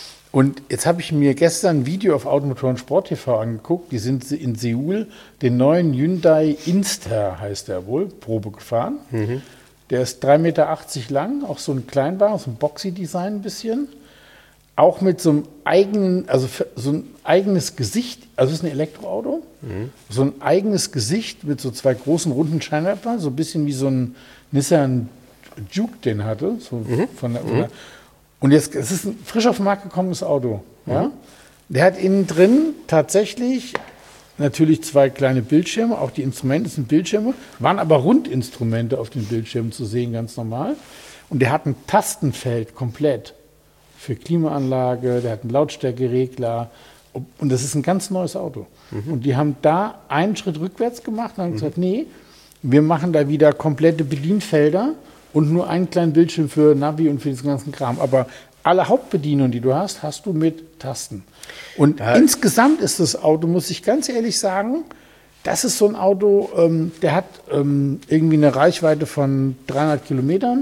Und jetzt habe ich mir gestern ein Video auf Automotor und Sport T V angeguckt. Die sind in Seoul den neuen Hyundai Inster, heißt der wohl, Probe gefahren. Der ist drei Meter achtzig lang, auch so ein Kleinwagen, so ein Boxy-Design ein bisschen. Auch mit so einem eigenen, also für- so ein eigenes Gesicht, also es ist ein Elektroauto, so ein eigenes Gesicht mit so zwei großen runden Scheinwerfern, so ein bisschen wie so ein Nissan Juke den hatte. So von der, von der, und jetzt, es ist ein frisch auf den Markt gekommenes Auto. Ja? Der hat innen drin tatsächlich natürlich zwei kleine Bildschirme, auch die Instrumente sind Bildschirme, waren aber Rundinstrumente auf den Bildschirmen zu sehen, ganz normal. Und der hat ein Tastenfeld komplett für Klimaanlage, der hat einen Lautstärkeregler. Und das ist ein ganz neues Auto. Und die haben da einen Schritt rückwärts gemacht und haben gesagt, nee, wir machen da wieder komplette Bedienfelder und nur einen kleinen Bildschirm für Navi und für diesen ganzen Kram. Aber alle Hauptbedienungen, die du hast, hast du mit Tasten. Und Ja. insgesamt ist das Auto, muss ich ganz ehrlich sagen, das ist so ein Auto, ähm, der hat ähm, irgendwie eine Reichweite von dreihundert Kilometern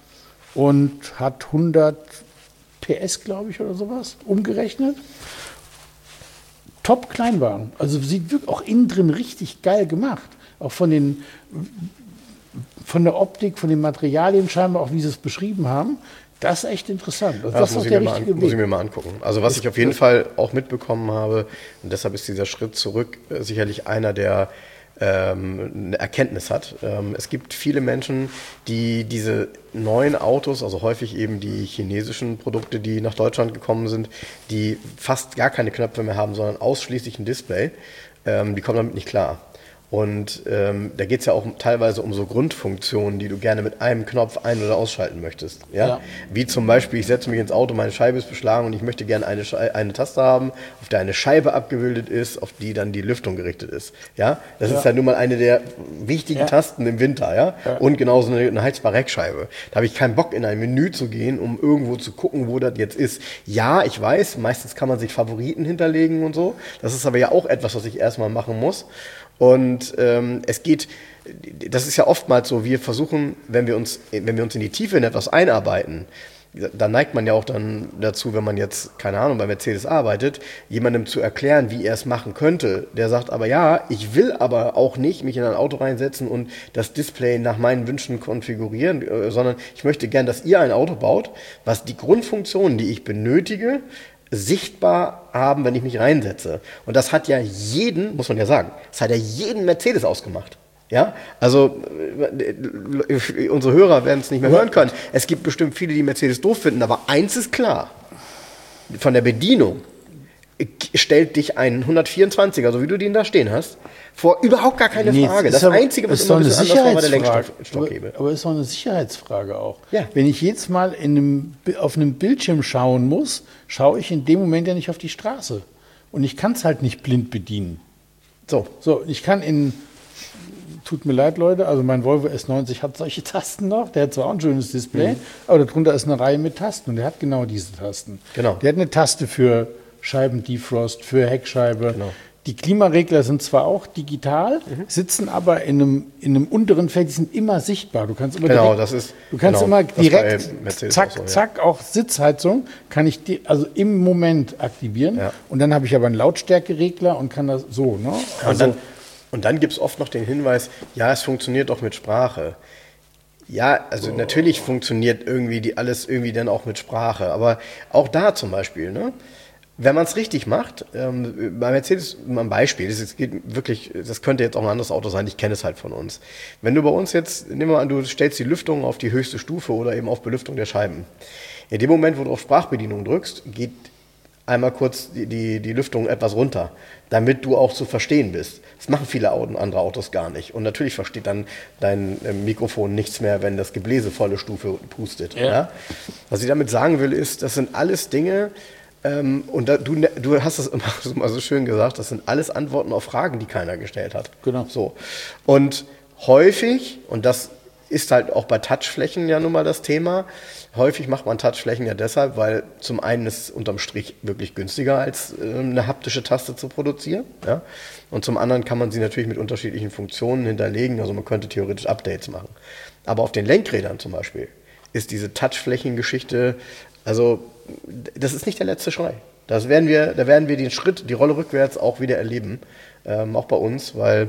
und hat hundert P S, glaube ich, oder sowas, umgerechnet. Top-Kleinwagen. Also sieht wirklich auch innen drin richtig geil gemacht. Auch von den von der Optik, von den Materialien scheinbar, auch wie sie es beschrieben haben. Das ist echt interessant. Also Ja, das das muss ist ich, der mir mal richtige an, muss ich Weg. mir mal angucken. Also was ich auf jeden Fall auch mitbekommen habe, und deshalb ist dieser Schritt zurück äh, sicherlich einer, der ähm, eine Erkenntnis hat. Ähm, es gibt viele Menschen, die diese neuen Autos, also häufig eben die chinesischen Produkte, die nach Deutschland gekommen sind, die fast gar keine Knöpfe mehr haben, sondern ausschließlich ein Display, ähm, die kommen damit nicht klar. Und ähm, da geht es ja auch teilweise um so Grundfunktionen, die du gerne mit einem Knopf ein- oder ausschalten möchtest. Ja? Ja. Wie zum Beispiel, ich setze mich ins Auto, meine Scheibe ist beschlagen und ich möchte gerne eine, Schei- eine Taste haben, auf der eine Scheibe abgebildet ist, auf die dann die Lüftung gerichtet ist. Ja? Das Ja. ist ja nun mal eine der wichtigen Ja. Tasten im Winter. Ja? Ja. Und genauso eine, eine heizbare Heckscheibe. Da habe ich keinen Bock, in ein Menü zu gehen, um irgendwo zu gucken, wo das jetzt ist. Ja, ich weiß, meistens kann man sich Favoriten hinterlegen und so. Das ist aber ja auch etwas, was ich erstmal machen muss. Und ähm, es geht, das ist ja oftmals so, wir versuchen, wenn wir uns, wenn wir uns in die Tiefe in etwas einarbeiten, da neigt man ja auch dann dazu, wenn man jetzt, keine Ahnung, bei Mercedes arbeitet, jemandem zu erklären, wie er es machen könnte. Der sagt aber, ja, ich will aber auch nicht mich in ein Auto reinsetzen und das Display nach meinen Wünschen konfigurieren, äh, sondern ich möchte gern, dass ihr ein Auto baut, was die Grundfunktionen, die ich benötige, sichtbar haben, wenn ich mich reinsetze. Und das hat ja jeden, muss man ja sagen, das hat ja jeden Mercedes ausgemacht. Ja, also äh, unsere Hörer werden es nicht mehr hören können. Es gibt bestimmt viele, die Mercedes doof finden, aber eins ist klar. Von der Bedienung stellt dich ein hundertvierundzwanziger, so wie du den da stehen hast, vor überhaupt gar keine Nee, Frage. es Das ist aber- Einzige, was es ist immer ein doch bisschen eine anders war, war der Sicherheitsfrage. Lenkstockhebel. Aber, aber es ist doch eine Sicherheitsfrage auch. Ja. Wenn ich jetzt mal in einem, auf einem Bildschirm schauen muss, schaue ich in dem Moment ja nicht auf die Straße. Und ich kann es halt nicht blind bedienen. So. So, ich kann in, tut mir leid, Leute, also mein Volvo S neunzig hat solche Tasten noch. Der hat zwar auch ein schönes Display, mhm. aber darunter ist eine Reihe mit Tasten und der hat genau diese Tasten. Genau. Der hat eine Taste für Scheibendefrost, für Heckscheibe. Genau. Die Klimaregler sind zwar auch digital, mhm. sitzen aber in einem, in einem unteren Feld, die sind immer sichtbar. Du kannst immer genau, direkt, das ist, du kannst genau, immer direkt, zack, auch so, ja. zack, auch Sitzheizung kann ich die, also im Moment aktivieren. Ja. Und dann habe ich aber einen Lautstärkeregler und kann das so. Ne? Also, und dann, und dann gibt es oft noch den Hinweis, ja, es funktioniert auch mit Sprache. Ja, also oh. natürlich funktioniert irgendwie die alles irgendwie dann auch mit Sprache. Aber auch da zum Beispiel, ne? Wenn man es richtig macht, ähm, bei Mercedes mal ein Beispiel, das geht wirklich, das könnte jetzt auch ein anderes Auto sein, ich kenne es halt von uns. Wenn du bei uns jetzt, nehmen wir an, du stellst die Lüftung auf die höchste Stufe oder eben auf Belüftung der Scheiben. In dem Moment, wo du auf Sprachbedienung drückst, geht einmal kurz die, die, die Lüftung etwas runter, damit du auch zu verstehen bist. Das machen viele andere Autos gar nicht. Und natürlich versteht dann dein Mikrofon nichts mehr, wenn das Gebläse volle Stufe pustet. Ja. Ja? Was ich damit sagen will, ist, das sind alles Dinge, Ähm, und da, du, du hast es immer, immer so schön gesagt, das sind alles Antworten auf Fragen, die keiner gestellt hat. Genau. So. Und häufig, und das ist halt auch bei Touchflächen ja nun mal das Thema, häufig macht man Touchflächen ja deshalb, weil zum einen ist es unterm Strich wirklich günstiger, als äh, eine haptische Taste zu produzieren. Ja? Und zum anderen kann man sie natürlich mit unterschiedlichen Funktionen hinterlegen, also man könnte theoretisch Updates machen. Aber auf den Lenkrädern zum Beispiel ist diese Touchflächengeschichte, also das ist nicht der letzte Schrei. Das werden wir, da werden wir den Schritt, die Rolle rückwärts auch wieder erleben, ähm, auch bei uns, weil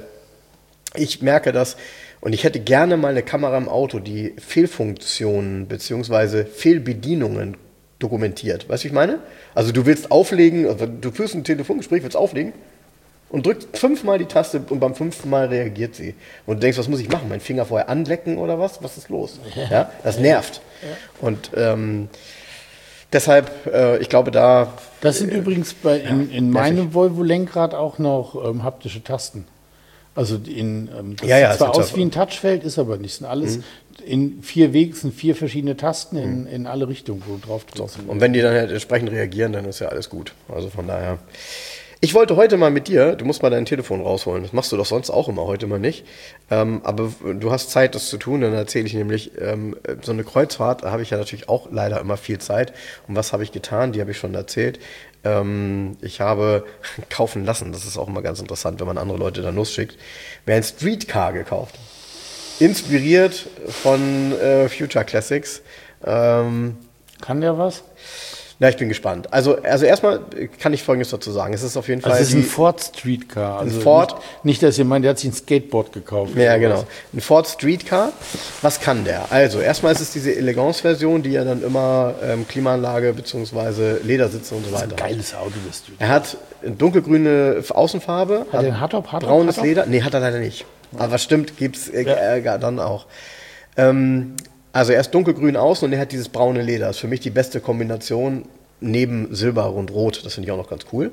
ich merke das und ich hätte gerne mal eine Kamera im Auto, die Fehlfunktionen bzw. Fehlbedienungen dokumentiert. Weißt du, wie ich meine? Also du willst auflegen, also du führst ein Telefongespräch, willst auflegen und drückst fünfmal die Taste und beim fünften Mal reagiert sie. Und du denkst, was muss ich machen? Meinen Finger vorher anlecken oder was? Was ist los? Ja, das nervt. Und ähm, deshalb, äh, ich glaube, da... Das sind äh, übrigens bei, in, in ja, meinem Volvo-Lenkrad auch noch ähm, haptische Tasten. Also in, ähm, das ja, ja, sieht zwar aus tough. wie ein Touchfeld, ist aber nicht. Das sind alles mhm. in vier Wegen, sind vier verschiedene Tasten in, mhm. in alle Richtungen, wo du drauf drückst. So. Und wenn die dann halt entsprechend reagieren, dann ist ja alles gut. Also von daher... Ich wollte heute mal mit dir, du musst mal dein Telefon rausholen, das machst du doch sonst auch immer, heute mal nicht, ähm, aber du hast Zeit, das zu tun, dann erzähle ich nämlich, ähm, so eine Kreuzfahrt, da habe ich ja natürlich auch leider immer viel Zeit. Und was habe ich getan? Die habe ich schon erzählt. Ähm, ich habe kaufen lassen, das ist auch immer ganz interessant, wenn man andere Leute dann losschickt, mir ein Streetcar gekauft. Inspiriert von äh, Future Classics. Ähm, Kann der was? Na, ich bin gespannt. Also, also erstmal kann ich Folgendes dazu sagen. Es ist auf jeden Fall. Also es ist die, ein Ford Streetcar. Also ein Ford. Nicht, nicht, dass ihr meint, der hat sich ein Skateboard gekauft. Ja, genau. Ein Ford Streetcar. Was kann der? Also, erstmal ist es diese Elegance-Version, die ja dann immer ähm, Klimaanlage bzw. Ledersitze und so weiter hat. Das ist ein geiles Auto, das Streetcar. Er hat eine dunkelgrüne Außenfarbe. Hat, hat er ein Hardtop? Hardtop braunes Hardtop? Leder. Nee, hat er leider nicht. Aber stimmt, gibt's äh, ja. dann auch. Ähm, also, er ist dunkelgrün außen und er hat dieses braune Leder. Das ist für mich die beste Kombination. Neben Silber und Rot, das finde ich auch noch ganz cool.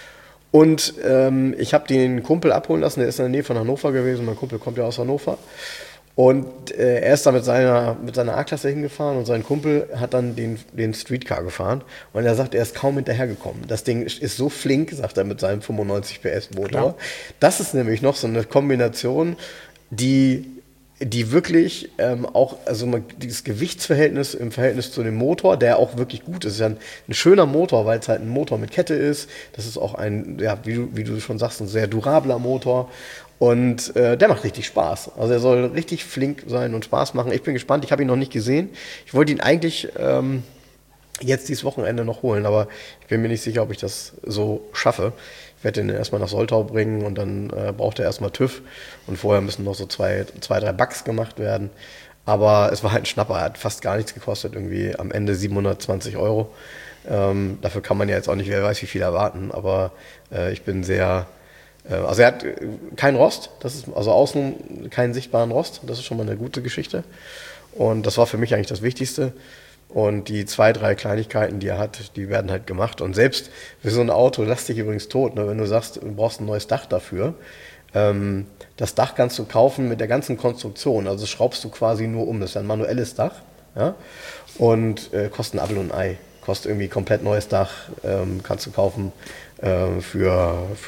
Und ähm, ich habe den Kumpel abholen lassen, der ist in der Nähe von Hannover gewesen, mein Kumpel kommt ja aus Hannover. Und äh, er ist da mit seiner, mit seiner A-Klasse hingefahren und sein Kumpel hat dann den, den Streetcar gefahren. Und er sagt, er ist kaum hinterhergekommen. Das Ding ist so flink, sagt er, mit seinem fünfundneunzig P S Motor. Klar. Das ist nämlich noch so eine Kombination, die... die wirklich ähm, auch, also man, dieses Gewichtsverhältnis im Verhältnis zu dem Motor, der auch wirklich gut ist, ist ja ein, ein schöner Motor, weil es halt ein Motor mit Kette ist. Das ist auch ein, ja, wie du, wie du schon sagst, ein sehr durabler Motor. Und äh, der macht richtig Spaß. Also er soll richtig flink sein und Spaß machen. Ich bin gespannt, ich habe ihn noch nicht gesehen. Ich wollte ihn eigentlich ähm, jetzt dieses Wochenende noch holen, aber ich bin mir nicht sicher, ob ich das so schaffe. Ich werde den erstmal nach Soltau bringen und dann äh, braucht er erstmal TÜV und vorher müssen noch so zwei, zwei, drei Bugs gemacht werden. Aber es war halt ein Schnapper, er hat fast gar nichts gekostet, irgendwie am Ende siebenhundertzwanzig Euro. Ähm, dafür kann man ja jetzt auch nicht, wer weiß wie viel erwarten, aber äh, ich bin sehr, äh, also er hat äh, keinen Rost, das ist also außen keinen sichtbaren Rost, das ist schon mal eine gute Geschichte und das war für mich eigentlich das Wichtigste. Und die zwei, drei Kleinigkeiten, die er hat, die werden halt gemacht. Und selbst für so ein Auto, lass dich übrigens tot, ne? Wenn du sagst, du brauchst ein neues Dach dafür. Ähm, das Dach kannst du kaufen mit der ganzen Konstruktion. Also das schraubst du quasi nur um. Das ist ein manuelles Dach. Ja? Und äh, kostet ein Apfel und ein Ei. Kostet irgendwie komplett neues Dach. Ähm, kannst du kaufen äh, für, für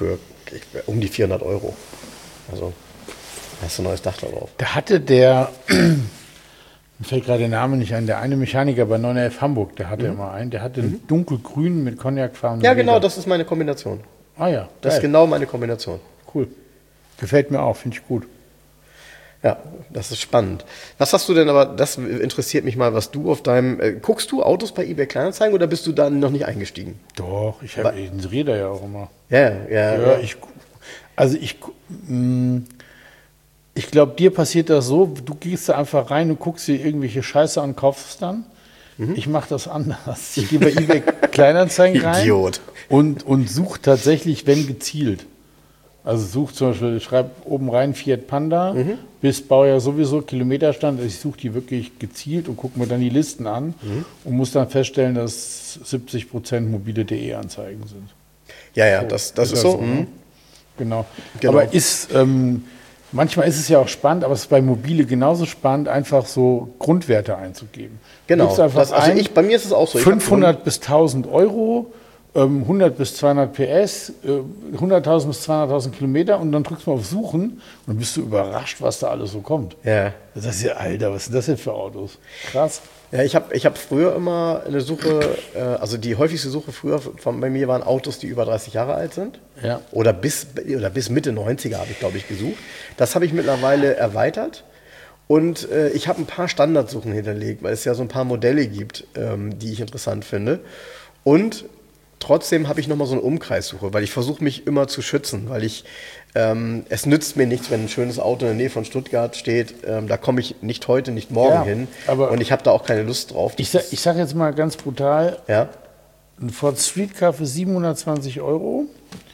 um die vierhundert Euro. Also hast du ein neues Dach drauf. Da hatte der, mir fällt gerade der Name nicht ein, der eine Mechaniker bei neun elf Hamburg, der hatte mhm. immer einen, der hatte mhm. einen dunkelgrün mit Cognacfarben. Ja, genau, das ist meine Kombination. Ah ja, das geil. ist genau meine Kombination. Cool. Gefällt mir auch, finde ich gut. Ja, das ist spannend. Was hast du denn aber, das interessiert mich mal, was du auf deinem, äh, guckst du Autos bei eBay Kleinanzeigen oder bist du da noch nicht eingestiegen? Doch, ich habe den Räder ja auch immer. Ja, ja. ja, ja. Ich, also ich, mh, ich glaube, dir passiert das so, du gehst da einfach rein und guckst dir irgendwelche Scheiße an und kaufst es dann. Mhm. Ich mache das anders. Ich gehe bei eBay Kleinanzeigen rein Idiot. und, und suche tatsächlich, wenn gezielt. Also suche zum Beispiel, ich schreibe oben rein Fiat Panda, mhm. bis Baujahr sowieso, Kilometerstand. Also ich suche die wirklich gezielt und gucke mir dann die Listen an mhm. und muss dann feststellen, dass siebzig Prozent mobile punkt de-Anzeigen sind. Ja, ja, so, das, das ist, ist so. so mhm. genau. genau. Aber ist, ähm, manchmal ist es ja auch spannend, aber es ist bei mobile genauso spannend, einfach so Grundwerte einzugeben. Genau. Das, also ein, ich, bei mir ist es auch so. fünfhundert bis tausend Euro. hundert bis zweihundert P S, hunderttausend bis zweihunderttausend Kilometer und dann drückst du mal auf Suchen und dann bist du überrascht, was da alles so kommt. Ja. Das ist ja, Alter, was sind das denn für Autos? Krass. Ja, ich habe ich hab früher immer eine Suche, also die häufigste Suche früher von, bei mir waren Autos, die über dreißig Jahre alt sind. Ja. Oder bis, oder bis Mitte neunziger habe ich, glaube ich, gesucht. Das habe ich mittlerweile erweitert. Und äh, ich habe ein paar Standardsuchen hinterlegt, weil es ja so ein paar Modelle gibt, ähm, die ich interessant finde. Und trotzdem habe ich nochmal so eine Umkreissuche, weil ich versuche mich immer zu schützen, weil ich, ähm, es nützt mir nichts, wenn ein schönes Auto in der Nähe von Stuttgart steht, ähm, da komme ich nicht heute, nicht morgen ja, hin aber und ich habe da auch keine Lust drauf. Ich, sa ich sage jetzt mal ganz brutal, ja? ein Ford Streetcar für siebenhundertzwanzig Euro,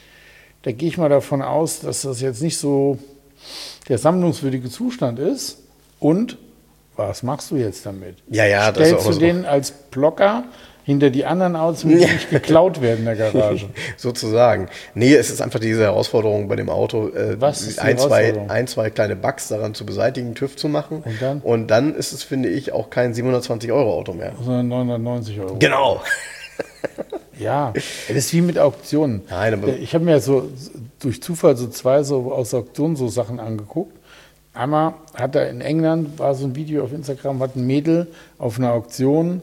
da gehe ich mal davon aus, dass das jetzt nicht so der sammlungswürdige Zustand ist und was machst du jetzt damit? Ja, ja, Stellst das ist auch du so. den als Blocker hinter die anderen Autos, die nicht geklaut werden in der Garage. Sozusagen. Nee, es ist einfach diese Herausforderung bei dem Auto, äh, Was ist die ein, zwei, ein, zwei kleine Bugs daran zu beseitigen, TÜV zu machen. Und dann? Und dann ist es, finde ich, auch kein siebenhundertzwanzig Euro Auto mehr. Sondern neunhundertneunzig Euro. Genau. Ja, das ist wie mit Auktionen. Nein, aber ich habe mir so durch Zufall so zwei so aus Auktionen so Sachen angeguckt. Einmal hat er in England, war so ein Video auf Instagram, hat ein Mädel auf einer Auktion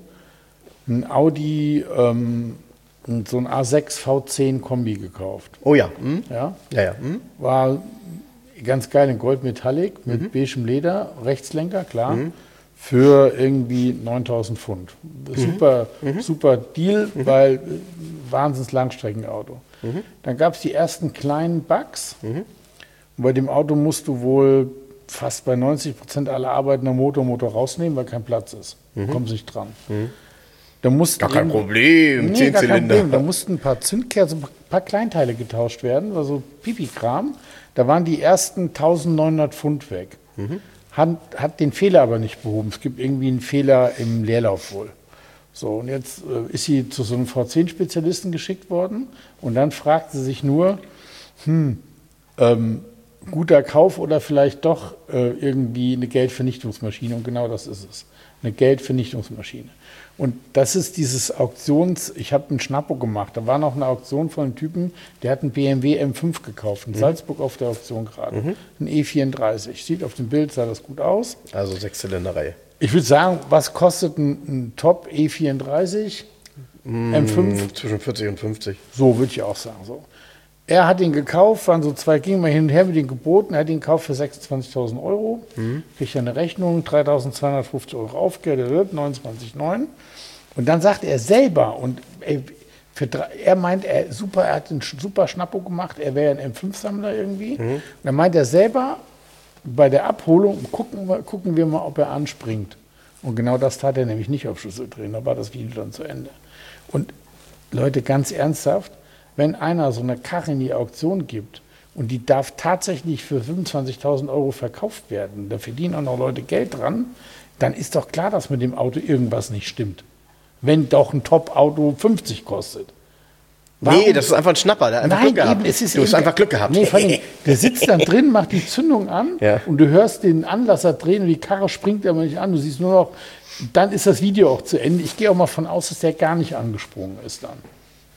ein Audi, ähm, so ein A sechs V zehn Kombi gekauft. Oh ja. Hm? Ja, ja, ja. Hm? War ganz geil in Gold Metallic mit mhm. beigem Leder, Rechtslenker, klar, mhm. für irgendwie neuntausend Pfund. Mhm. Super, mhm. super Deal, mhm. weil wahnsinns Langstreckenauto. Mhm. Dann gab es die ersten kleinen Bugs. Mhm. Und bei dem Auto musst du wohl fast bei neunzig Prozent aller Arbeiten am Motor, Motor rausnehmen, weil kein Platz ist. Mhm. Du kommst nicht dran. Mhm. Da mussten gar kein Problem, nee, zehn gar kein Zylinder. Problem. Da mussten ein paar Zündkerzen, ein paar Kleinteile getauscht werden, also Pipi-Kram. Da waren die ersten eintausendneunhundert Pfund weg. Mhm. Hat, hat den Fehler aber nicht behoben. Es gibt irgendwie einen Fehler im Leerlauf wohl. So, und jetzt äh, ist sie zu so einem V zehn Spezialisten geschickt worden und dann fragt sie sich nur, hm, ähm, guter Kauf oder vielleicht doch äh, irgendwie eine Geldvernichtungsmaschine. Und genau das ist es. Eine Geldvernichtungsmaschine. Und das ist dieses Auktions, ich habe einen Schnappo gemacht, da war noch eine Auktion von einem Typen, der hat einen B M W M fünf gekauft, in mhm. Salzburg auf der Auktion gerade, mhm. ein E vierunddreißig. Sieht auf dem Bild, sah das gut aus. Also Sechszylinderreihe. Ich würde sagen, was kostet ein, ein Top E vierunddreißig? Mm, M fünf? Zwischen vierzig und fünfzig. So würde ich auch sagen. So. Er hat ihn gekauft, waren so zwei, ging mal hin und her mit den Geboten, er hat ihn gekauft für sechsundzwanzigtausend Euro, mhm. kriegt eine Rechnung, dreitausendzweihundertfünfzig Euro Aufgeld, neunundzwanzig Komma neun. Und dann sagt er selber, und ey, für drei, er meint, er, super, er hat einen super Schnappo gemacht, er wäre ein M fünf Sammler irgendwie. Mhm. Und dann meint er selber, bei der Abholung, gucken wir, gucken wir mal, ob er anspringt. Und genau das tat er nämlich nicht auf Schlüssel drehen, da war das Video dann zu Ende. Und Leute, ganz ernsthaft, wenn einer so eine Karre in die Auktion gibt und die darf tatsächlich für fünfundzwanzigtausend Euro verkauft werden, da verdienen auch noch Leute Geld dran, dann ist doch klar, dass mit dem Auto irgendwas nicht stimmt. Wenn doch ein Top-Auto fünfzig kostet. Warum? Nee, das ist einfach ein Schnapper, der hat einfach Nein, Glück gehabt. Eben, es ist du hast eben, einfach Glück gehabt. Nee, vor allem, der sitzt dann drin, macht die Zündung an ja. und du hörst den Anlasser drehen und die Karre springt aber nicht an. Du siehst nur noch, dann ist das Video auch zu Ende. Ich gehe auch mal von aus, dass der gar nicht angesprungen ist dann.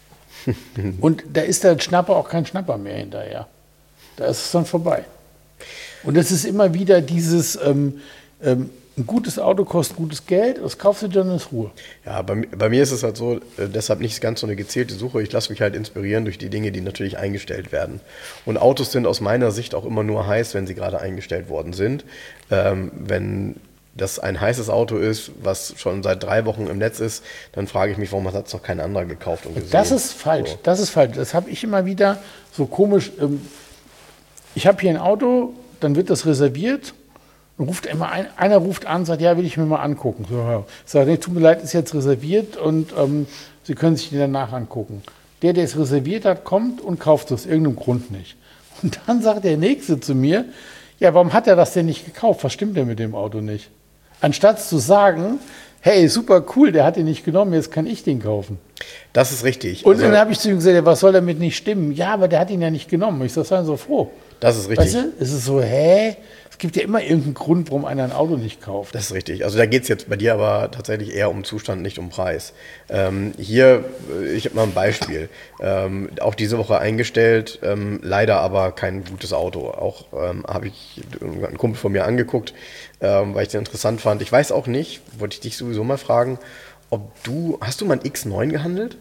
Und da ist der Schnapper auch kein Schnapper mehr hinterher. Da ist es dann vorbei. Und das ist immer wieder dieses, ähm, ähm, ein gutes Auto kostet gutes Geld, das kaufst du dann in Ruhe. Ja, bei, bei mir ist es halt so, äh, deshalb nicht ganz so eine gezielte Suche. Ich lasse mich halt inspirieren durch die Dinge, die natürlich eingestellt werden. Und Autos sind aus meiner Sicht auch immer nur heiß, wenn sie gerade eingestellt worden sind. Ähm, wenn das ein heißes Auto ist, was schon seit drei Wochen im Netz ist, dann frage ich mich, warum hat es noch kein anderer gekauft und gesehen. Das ist falsch, so. das ist falsch. Das habe ich immer wieder so komisch. Ähm, ich habe hier ein Auto, dann wird das reserviert. Ruft immer ein, einer ruft an, sagt, ja, will ich mir mal angucken. So, ja. Sagt, nee, tut mir leid, ist jetzt reserviert und ähm, Sie können sich den danach angucken. Der, der es reserviert hat, kommt und kauft es aus irgendeinem Grund nicht. Und dann sagt der Nächste zu mir, ja, warum hat er das denn nicht gekauft? Was stimmt denn mit dem Auto nicht? Anstatt zu sagen, hey, super cool, der hat den nicht genommen, jetzt kann ich den kaufen. Das ist richtig. Und also, dann habe ich zu ihm gesagt, ja, was soll damit nicht stimmen? Ja, aber der hat ihn ja nicht genommen. Ich sage, seien Sie so froh. Das ist richtig. Weißt du, es ist so, hä? Es gibt ja immer irgendeinen Grund, warum einer ein Auto nicht kauft. Das ist richtig. Also da geht es jetzt bei dir aber tatsächlich eher um Zustand, nicht um Preis. Ähm, hier, ich habe mal ein Beispiel. Ähm, auch diese Woche eingestellt, ähm, leider aber kein gutes Auto. Auch ähm, habe ich einen Kumpel von mir angeguckt, ähm, weil ich den interessant fand. Ich weiß auch nicht, wollte ich dich sowieso mal fragen, ob du, hast du mal ein X neun gehandelt?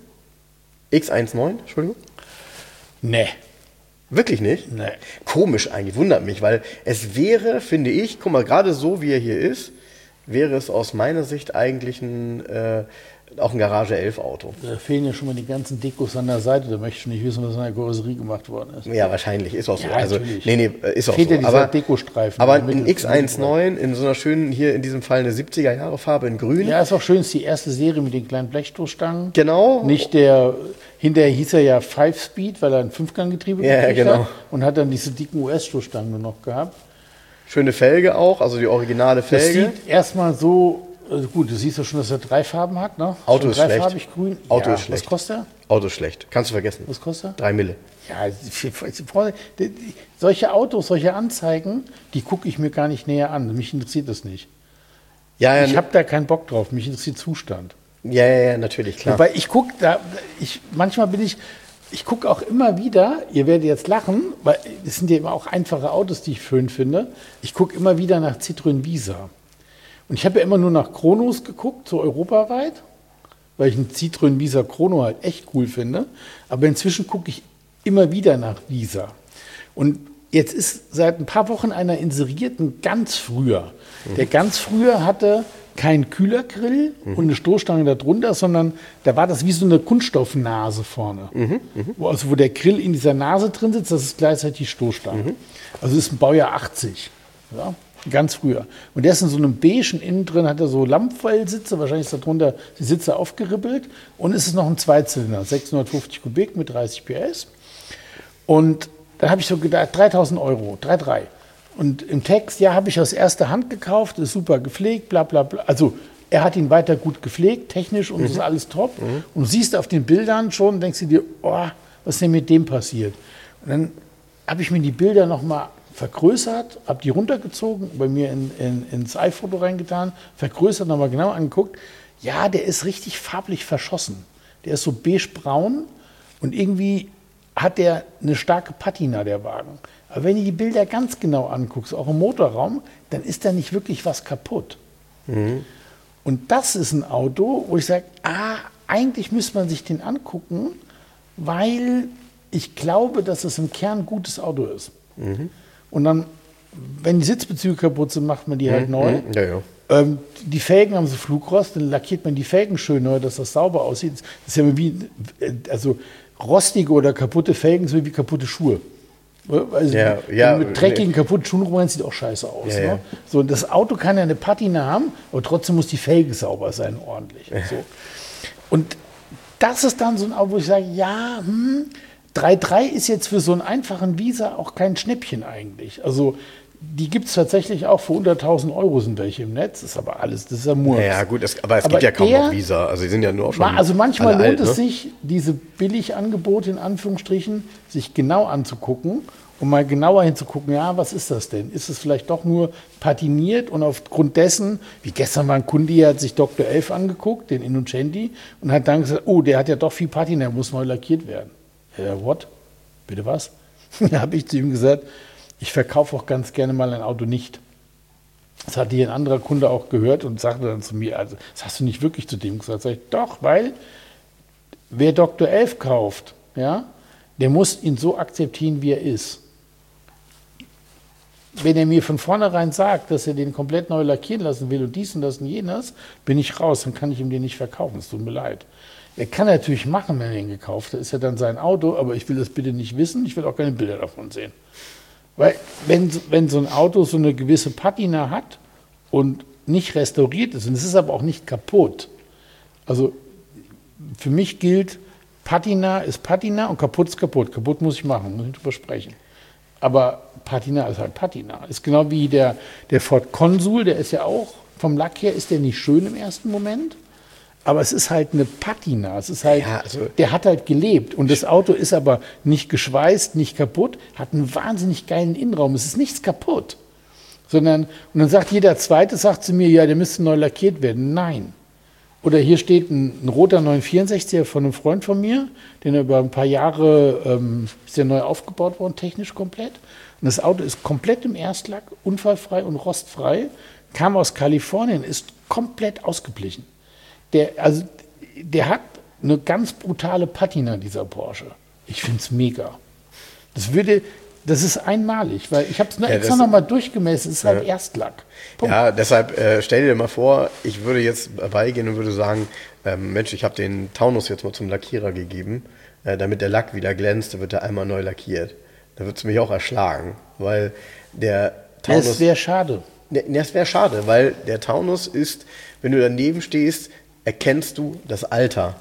X neunzehn, Entschuldigung? Nee. Wirklich nicht? Nee. Komisch eigentlich, wundert mich, weil es wäre, finde ich, guck mal, gerade so wie er hier ist, wäre es aus meiner Sicht eigentlich ein, äh, auch ein Garage elf Auto. Da fehlen ja schon mal die ganzen Dekos an der Seite, da möchte ich nicht wissen, was an der Karosserie gemacht worden ist. Ja, wahrscheinlich, ist auch so. Ja, also, natürlich. nee, nee, ist auch Fehlt so. ja dieser aber Dekostreifen. aber ein X neunzehn in so einer schönen, hier in diesem Fall eine siebziger Jahre Farbe in grün. Ja, ist auch schön, ist die erste Serie mit den kleinen Blechstoßstangen. Genau. Nicht der, hinterher hieß er ja Five Speed, weil er ein Fünfganggetriebe ja, gekriegt genau. hat und hat dann diese dicken U S-Stoßstangen nur noch gehabt. Schöne Felge auch, also die originale Felge. Das sieht erstmal so, also gut, du siehst ja schon, dass er drei Farben hat, ne? Auto schon ist schlecht. Dreifarbig grün. Auto ja, ist schlecht. Was kostet er? Auto ist schlecht, kannst du vergessen. Was kostet er? Drei Mille. Ja, solche Autos, solche Anzeigen, die gucke ich mir gar nicht näher an. Mich interessiert das nicht. Ja, ja, ich habe da keinen Bock drauf. Mich interessiert Zustand. Ja, ja, ja, natürlich, klar. Wobei ich gucke da, ich, manchmal bin ich, ich gucke auch immer wieder, ihr werdet jetzt lachen, weil es sind ja immer auch einfache Autos, die ich schön finde. Ich gucke immer wieder nach Citroën Visa. Und ich habe ja immer nur nach Chronos geguckt, so europaweit, weil ich einen Citroën Visa Chrono halt echt cool finde. Aber inzwischen gucke ich immer wieder nach Visa. Und jetzt ist seit ein paar Wochen einer inseriert, ein ganz früher. Mhm. Der ganz früher hatte kein Kühlergrill mhm. und eine Stoßstange darunter, sondern da war das wie so eine Kunststoffnase vorne. Mhm. Mhm. Wo, also wo der Grill in dieser Nase drin sitzt, das ist gleichzeitig die Stoßstange. Mhm. Also das ist ein Baujahr achtzig. Ja? Ganz früher. Und der ist in so einem beigen, innen drin hat er so Lammfellsitze, wahrscheinlich ist darunter die Sitze aufgeribbelt. Und es ist noch ein Zweizylinder, sechshundertfünfzig Kubik mit dreißig P S. Und dann habe ich so gedacht, dreitausend Euro, drei Komma drei. Und im Text, ja, habe ich aus erster Hand gekauft, ist super gepflegt, bla bla bla. Also er hat ihn weiter gut gepflegt, technisch und mhm. ist alles top. Mhm. Und du siehst auf den Bildern schon, denkst du dir, oh, was ist denn mit dem passiert? Und dann habe ich mir die Bilder nochmal vergrößert, habe die runtergezogen, bei mir in, in, ins iPhoto reingetan, vergrößert, nochmal genau angeguckt. Ja, der ist richtig farblich verschossen. Der ist so beige-braun und irgendwie hat der eine starke Patina, der Wagen. Aber wenn du die Bilder ganz genau anguckst, auch im Motorraum, dann ist da nicht wirklich was kaputt. Mhm. Und das ist ein Auto, wo ich sage, ah, eigentlich müsste man sich den angucken, weil ich glaube, dass es im Kern ein gutes Auto ist. Mhm. Und dann, wenn die Sitzbezüge kaputt sind, macht man die halt mhm. neu. Ja, ja. Ähm, die Felgen haben so Flugrost, dann lackiert man die Felgen schön neu, dass das sauber aussieht. Das ist ja wie, also rostige oder kaputte Felgen sind wie kaputte Schuhe. Also ja, ja, mit dreckigen, nee. kaputten Schuhen rumrennen, sieht auch scheiße aus. Ja, ne? ja. So, das Auto kann ja eine Patina haben, aber trotzdem muss die Felge sauber sein, ordentlich. Und, so. Und das ist dann so ein Auto, wo ich sage, ja, hm, drei Komma drei ist jetzt für so einen einfachen Visa auch kein Schnäppchen eigentlich. Also die gibt es tatsächlich auch für hunderttausend Euro sind welche im Netz. Das ist aber alles, das ist ja Murks. Ja gut, es, aber es aber gibt ja kaum der, noch Visa. Also die sind ja nur schon Also manchmal lohnt alt, es ne? sich, diese Billigangebote in Anführungsstrichen, sich genau anzugucken um mal genauer hinzugucken, ja, was ist das denn? Ist es vielleicht doch nur patiniert und aufgrund dessen, wie gestern war ein Kunde, der hat sich Doktor elf angeguckt, den Innocenti, und hat dann gesagt, oh, der hat ja doch viel Patina, muss neu lackiert werden. Ja, what? Bitte was? Da habe ich zu ihm gesagt, ich verkaufe auch ganz gerne mal ein Auto nicht. Das hat hier ein anderer Kunde auch gehört und sagte dann zu mir, also das hast du nicht wirklich zu dem gesagt. Sag ich, doch, weil wer Doktor elf kauft, ja, der muss ihn so akzeptieren, wie er ist. Wenn er mir von vornherein sagt, dass er den komplett neu lackieren lassen will und dies und das und jenes, bin ich raus, dann kann ich ihm den nicht verkaufen, es tut mir leid. Er kann natürlich machen, wenn er ihn gekauft hat, ist ja dann sein Auto, aber ich will das bitte nicht wissen, ich will auch keine Bilder davon sehen. Weil wenn, wenn so ein Auto so eine gewisse Patina hat und nicht restauriert ist, und es ist aber auch nicht kaputt, also für mich gilt, Patina ist Patina und kaputt ist kaputt. Kaputt muss ich machen, muss ich drüber sprechen. Aber Patina ist halt Patina. Ist genau wie der, der Ford Consul, der ist ja auch, vom Lack her ist der nicht schön im ersten Moment, aber es ist halt eine Patina. Es ist halt, ja, also der hat halt gelebt und das Auto ist aber nicht geschweißt, nicht kaputt, hat einen wahnsinnig geilen Innenraum. Es ist nichts kaputt. Sondern, und dann sagt jeder Zweite, sagt zu mir, ja, der müsste neu lackiert werden. Nein. Oder hier steht ein, ein roter neun vierundsechziger von einem Freund von mir, den er über ein paar Jahre, ähm, ist der neu aufgebaut worden, technisch komplett. Und das Auto ist komplett im Erstlack, unfallfrei und rostfrei, kam aus Kalifornien, ist komplett ausgeblichen. Der, also, der hat eine ganz brutale Patina, dieser Porsche. Ich finde es mega. Das würde... Das ist einmalig, weil ich habe es ja, extra nochmal durchgemessen, es ist halt ja. Erstlack. Punkt. Ja, deshalb äh, stell dir mal vor, ich würde jetzt beigehen und würde sagen, ähm, Mensch, ich habe den Taunus jetzt mal zum Lackierer gegeben, äh, damit der Lack wieder glänzt, dann wird er einmal neu lackiert. Da wird es mich auch erschlagen, weil der Taunus... Das wäre schade. Ne, das wäre schade, weil der Taunus ist, wenn du daneben stehst, erkennst du das Alter,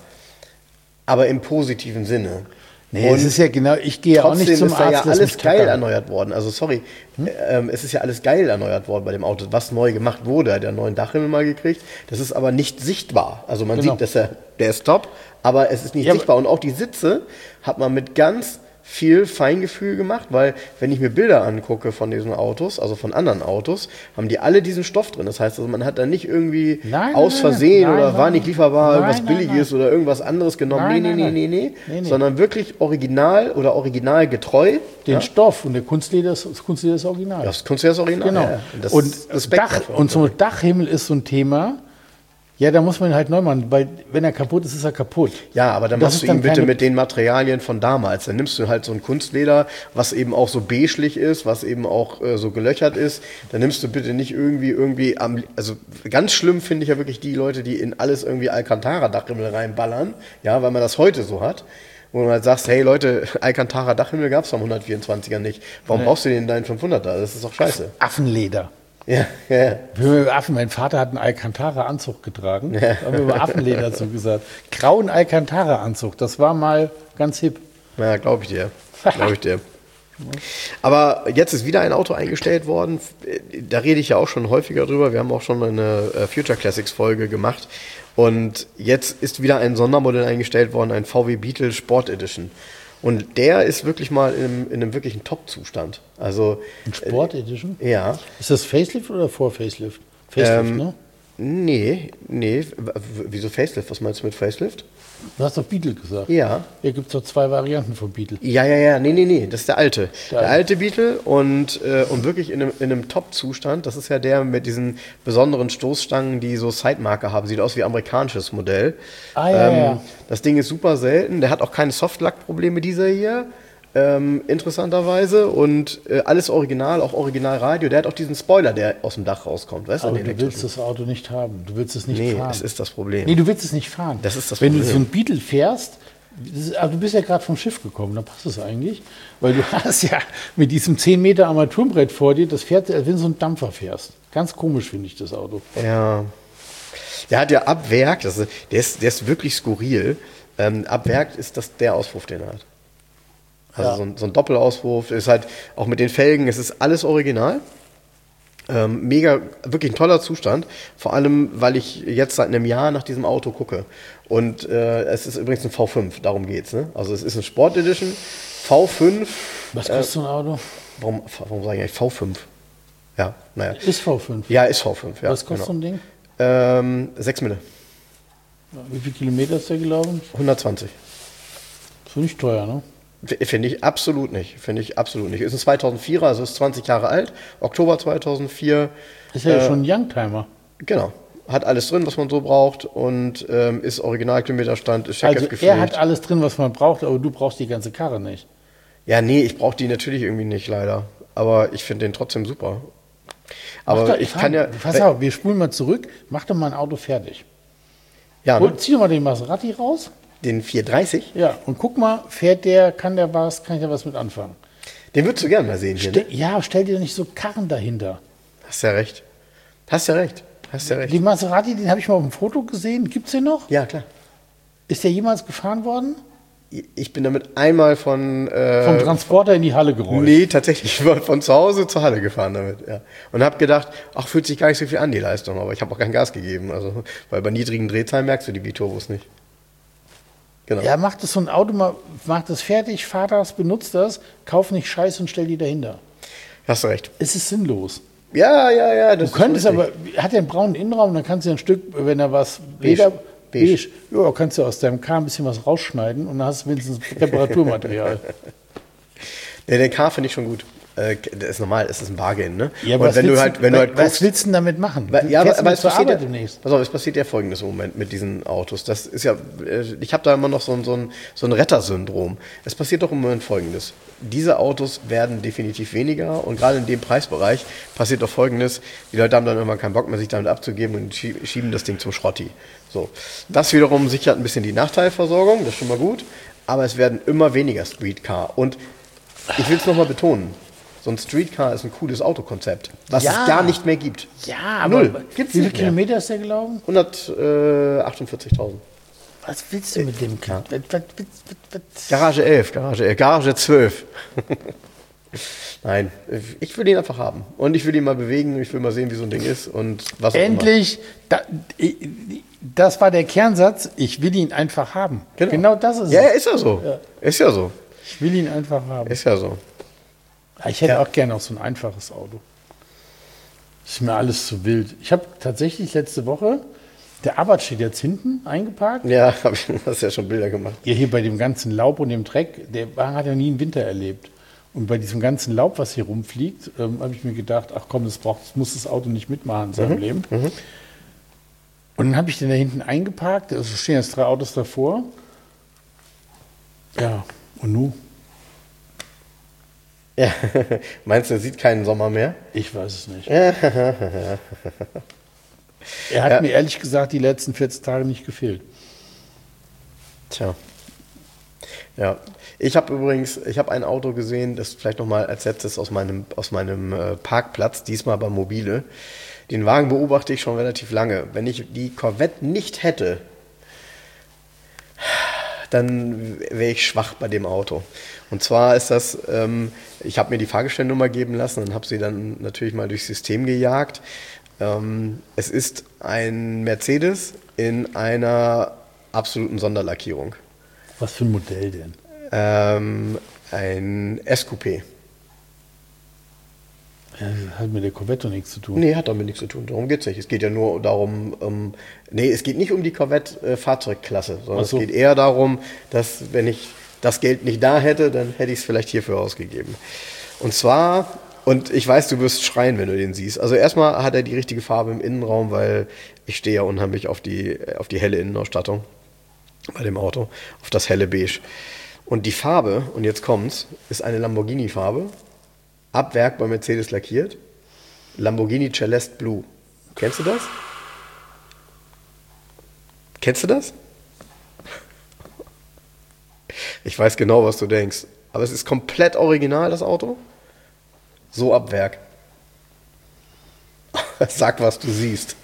aber im positiven Sinne. Nee, und es ist ja genau, ich gehe auch nicht zum Arzt. Trotzdem ist da ja alles geil erneuert worden. Also sorry, hm? ähm, es ist ja alles geil erneuert worden bei dem Auto, was neu gemacht wurde. Er hat einen neuen Dachhimmel mal gekriegt. Das ist aber nicht sichtbar. Also man genau. sieht, dass er, der ist top, aber es ist nicht ja, sichtbar. Und auch die Sitze hat man mit ganz viel Feingefühl gemacht, weil wenn ich mir Bilder angucke von diesen Autos, also von anderen Autos, haben die alle diesen Stoff drin. Das heißt, also man hat da nicht irgendwie nein, aus Versehen nein, oder nein, war nicht lieferbar, nein, irgendwas nein, Billiges nein. oder irgendwas anderes genommen. Nein, nee, nee, nee, nee, nee, nee, nee. Sondern wirklich original oder originalgetreu. Den ja? Stoff und der Kunstleder ist, das Kunstleder ist original. Das Kunstleder ist original, genau. Ja. Und, und, das Dach, und so ein Dachhimmel ist so ein Thema. Ja, da muss man halt neu machen, weil wenn er kaputt ist, ist er kaputt. Ja, aber dann machst du ihn bitte mit den Materialien von damals. Dann nimmst du halt so ein Kunstleder, was eben auch so beigelig ist, was eben auch äh, so gelöchert ist. Dann nimmst du bitte nicht irgendwie, irgendwie am, also ganz schlimm finde ich ja wirklich die Leute, die in alles irgendwie Alcantara-Dachhimmel reinballern, ja, weil man das heute so hat. Wo du halt sagst, hey Leute, Alcantara-Dachhimmel gab es am hundertvierundzwanziger nicht. Warum nee. brauchst du den in deinen fünfhunderter? Das ist doch scheiße. Affenleder. Ja, ja. Affen, mein Vater hat einen Alcantara-Anzug getragen. Ja. Da haben wir über Affenleder dazu gesagt. Grauen Alcantara-Anzug, das war mal ganz hip. Ja, glaube ich dir. Glaube ich dir. Aber jetzt ist wieder ein Auto eingestellt worden. Da rede ich ja auch schon häufiger drüber. Wir haben auch schon eine Future Classics Folge gemacht. Und jetzt ist wieder ein Sondermodell eingestellt worden, ein V W Beetle Sport Edition. Und der ist wirklich mal in einem, in einem wirklichen Top-Zustand. Also, ein Sport Edition? Äh, ja. Ist das Facelift oder vor Facelift? Facelift, ähm, ne? Nee, nee. W- wieso Facelift? Was meinst du mit Facelift? Du hast doch Beetle gesagt. Ja. Hier gibt es doch zwei Varianten von Beetle. Ja, ja, ja. Nee, nee, nee. Das ist der alte. Der, der alte Beetle und, äh, und wirklich in einem, in einem Top-Zustand. Das ist ja der mit diesen besonderen Stoßstangen, die so Sidemarker haben. Sieht aus wie amerikanisches Modell. Ah, ja, ähm, ja. Das Ding ist super selten. Der hat auch keine Softlack-Probleme, dieser hier. Ähm, interessanterweise und äh, alles original, auch Originalradio. Der hat auch diesen Spoiler, der aus dem Dach rauskommt. Weißt Aber du, du willst das Auto nicht haben. Du willst es nicht nee, fahren. Nee, das ist das Problem. Nee, du willst es nicht fahren. Das ist das Wenn Problem. du so ein Beetle fährst, das ist, aber du bist ja gerade vom Schiff gekommen, dann passt es eigentlich. Weil du hast ja mit diesem zehn Meter Armaturenbrett vor dir, das fährt, als wenn du so einen Dampfer fährst. Ganz komisch finde ich das Auto. Ja. Der hat ja ab Werk, das ist, der, ist, der ist wirklich skurril. Ähm, ab Werk ist das der Auspuff, den er hat. Also ja. so, ein, so ein Doppelauspuff, ist halt auch mit den Felgen, es ist alles original. Ähm, mega, wirklich ein toller Zustand. Vor allem, weil ich jetzt seit einem Jahr nach diesem Auto gucke. Und äh, es ist übrigens ein V fünf, darum geht's. Ne? Also es ist ein Sport Edition, V fünf, Was kostet so ein Auto? Warum, warum sage ich eigentlich V fünf? Ja, naja. Ist V fünf? Ja, ist V fünf, ja. Was kostet genau. so ein Ding? Ähm, sechs Mille. Wie viele Kilometer ist der gelaufen? hundertzwanzig. Ist nicht teuer, ne? Finde ich absolut nicht. Finde ich absolut nicht. Ist ein zweitausendvierer, also ist zwanzig Jahre alt. Oktober zweitausendvier. Ist ja äh, schon ein Youngtimer. Genau. Hat alles drin, was man so braucht und ähm, ist Originalkilometerstand, ist Also Check-F gepflegt. er hat alles drin, was man braucht, aber du brauchst die ganze Karre nicht. Ja, nee, ich brauche die natürlich irgendwie nicht, leider. Aber ich finde den trotzdem super. Aber doch, ich kann ja... Pass auf, wir spulen mal zurück. Mach doch mal ein Auto fertig. Ja, Hol, ne? zieh doch mal den Maserati raus. Den vierhundertdreißig, Ja, und guck mal, fährt der, kann der was, kann ich da was mit anfangen? den würdest du gerne mal sehen hier, Ste ne? ja, stell dir doch nicht so Karren dahinter. Hast ja recht. Hast ja recht. Hast ja recht. Den Maserati, den habe ich mal auf dem Foto gesehen. Gibt's den noch? Ja, klar. Ist der jemals gefahren worden? Ich bin damit einmal von... Äh, Vom Transporter in die Halle gerollt. Nee, tatsächlich. Ich war von zu Hause zur Halle gefahren damit, ja. Und habe gedacht, ach, fühlt sich gar nicht so viel an, die Leistung. Aber ich habe auch kein Gas gegeben. Also, weil bei niedrigen Drehzahlen merkst du die Biturbos nicht. Genau. Ja, mach das so ein Auto mal, mach das fertig, fahr das, benutzt das, kauf nicht Scheiße und stell die dahinter. Hast du recht. Es ist sinnlos. Ja, ja, ja. Das Du könntest ist aber, hat er einen braunen Innenraum, dann kannst du ein Stück, wenn er was Leder, Beige. beige, ja, kannst du aus deinem K ein bisschen was rausschneiden und dann hast du wenigstens Reparaturmaterial. Ja, den K finde ich schon gut. Äh, das ist normal, es ist ein Bargain, ne? Ja, und was wenn du willst halt, wenn du halt was guckst, willst du denn damit machen? Weil, Du ja, aber, fährst aber mit es zur passiert, ja, Arbeit demnächst. pass auf, es passiert ja Folgendes im Moment mit diesen Autos. Das ist ja, äh, ich habe da immer noch so ein, so ein, so ein Rettersyndrom. Es passiert doch im Moment Folgendes. Diese Autos werden definitiv weniger und gerade in dem Preisbereich passiert doch Folgendes. Die Leute haben dann irgendwann keinen Bock mehr, sich damit abzugeben und schie- schieben das Ding zum Schrotti. So. Das wiederum sichert ein bisschen die Nachteilversorgung, das ist schon mal gut. Aber es werden immer weniger Streetcar. Und ich will es nochmal betonen. So ein Streetcar ist ein cooles Autokonzept, was Ja. es gar nicht mehr gibt. Ja, aber Null. Gibt's wie viele nicht mehr. Kilometer ist der gelaufen? hundertachtundvierzigtausend. Was willst du mit dem K? Was, was, was, was? Garage elf, Garage elf, Garage zwölf. Nein, ich will ihn einfach haben. Und ich will ihn mal bewegen, ich will mal sehen, wie so ein Ding ist und was auch Endlich, da, das war der Kernsatz, ich will ihn einfach haben. Genau. Genau, das ist immer. Ja, es. ist ja so. Ja. Ist ja so. Ich will ihn einfach haben. Ist ja so. Ich hätte Ja. auch gerne auch so ein einfaches Auto. Ist mir alles zu wild. Ich habe tatsächlich letzte Woche, der Abarth steht jetzt hinten eingeparkt. Ja, hab ich, hast ja schon Bilder gemacht. Ja, hier bei dem ganzen Laub und dem Dreck, der Wagen hat ja nie einen Winter erlebt. Und bei diesem ganzen Laub, was hier rumfliegt, ähm, habe ich mir gedacht, ach komm, das, braucht, das muss das Auto nicht mitmachen in seinem Leben. Und dann habe ich den da hinten eingeparkt, also stehen jetzt drei Autos davor. Ja, und nun? Ja. Meinst du, er sieht keinen Sommer mehr? Ich weiß es nicht. Er hat Ja. mir ehrlich gesagt die letzten vierzehn Tage nicht gefehlt. Tja. Ja. Ich habe übrigens, ich habe ein Auto gesehen, das vielleicht nochmal als letztes aus meinem, aus meinem äh, Parkplatz, diesmal bei Mobile. Den Wagen beobachte ich schon relativ lange. Wenn ich die Corvette nicht hätte, dann wäre ich schwach bei dem Auto. Und zwar ist das, ähm, ich habe mir die Fahrgestellnummer geben lassen und habe sie dann natürlich mal durchs System gejagt. Ähm, es ist ein Mercedes in einer absoluten Sonderlackierung. Was für ein Modell denn? Ähm, ein S-Coupé. Ja, das hat mit der Corvette doch nichts zu tun. Nee, hat damit nichts zu tun. Darum geht es nicht. Es geht ja nur darum, um, nee, es geht nicht um die Corvette-Fahrzeugklasse, sondern Ach so. es geht eher darum, dass, wenn ich das Geld nicht da hätte, dann hätte ich es vielleicht hierfür ausgegeben. Und zwar, und ich weiß, du wirst schreien, wenn du den siehst. Also erstmal hat er die richtige Farbe im Innenraum, weil ich stehe ja unheimlich auf die, auf die helle Innenausstattung bei dem Auto, auf das helle Beige. Und die Farbe, und jetzt kommt's, ist eine Lamborghini-Farbe. Ab Werk bei Mercedes lackiert. Lamborghini Celeste Blue. Kennst du das? Kennst du das? Ich weiß genau, was du denkst. Aber es ist komplett original, das Auto. So ab Werk. Sag, was du siehst.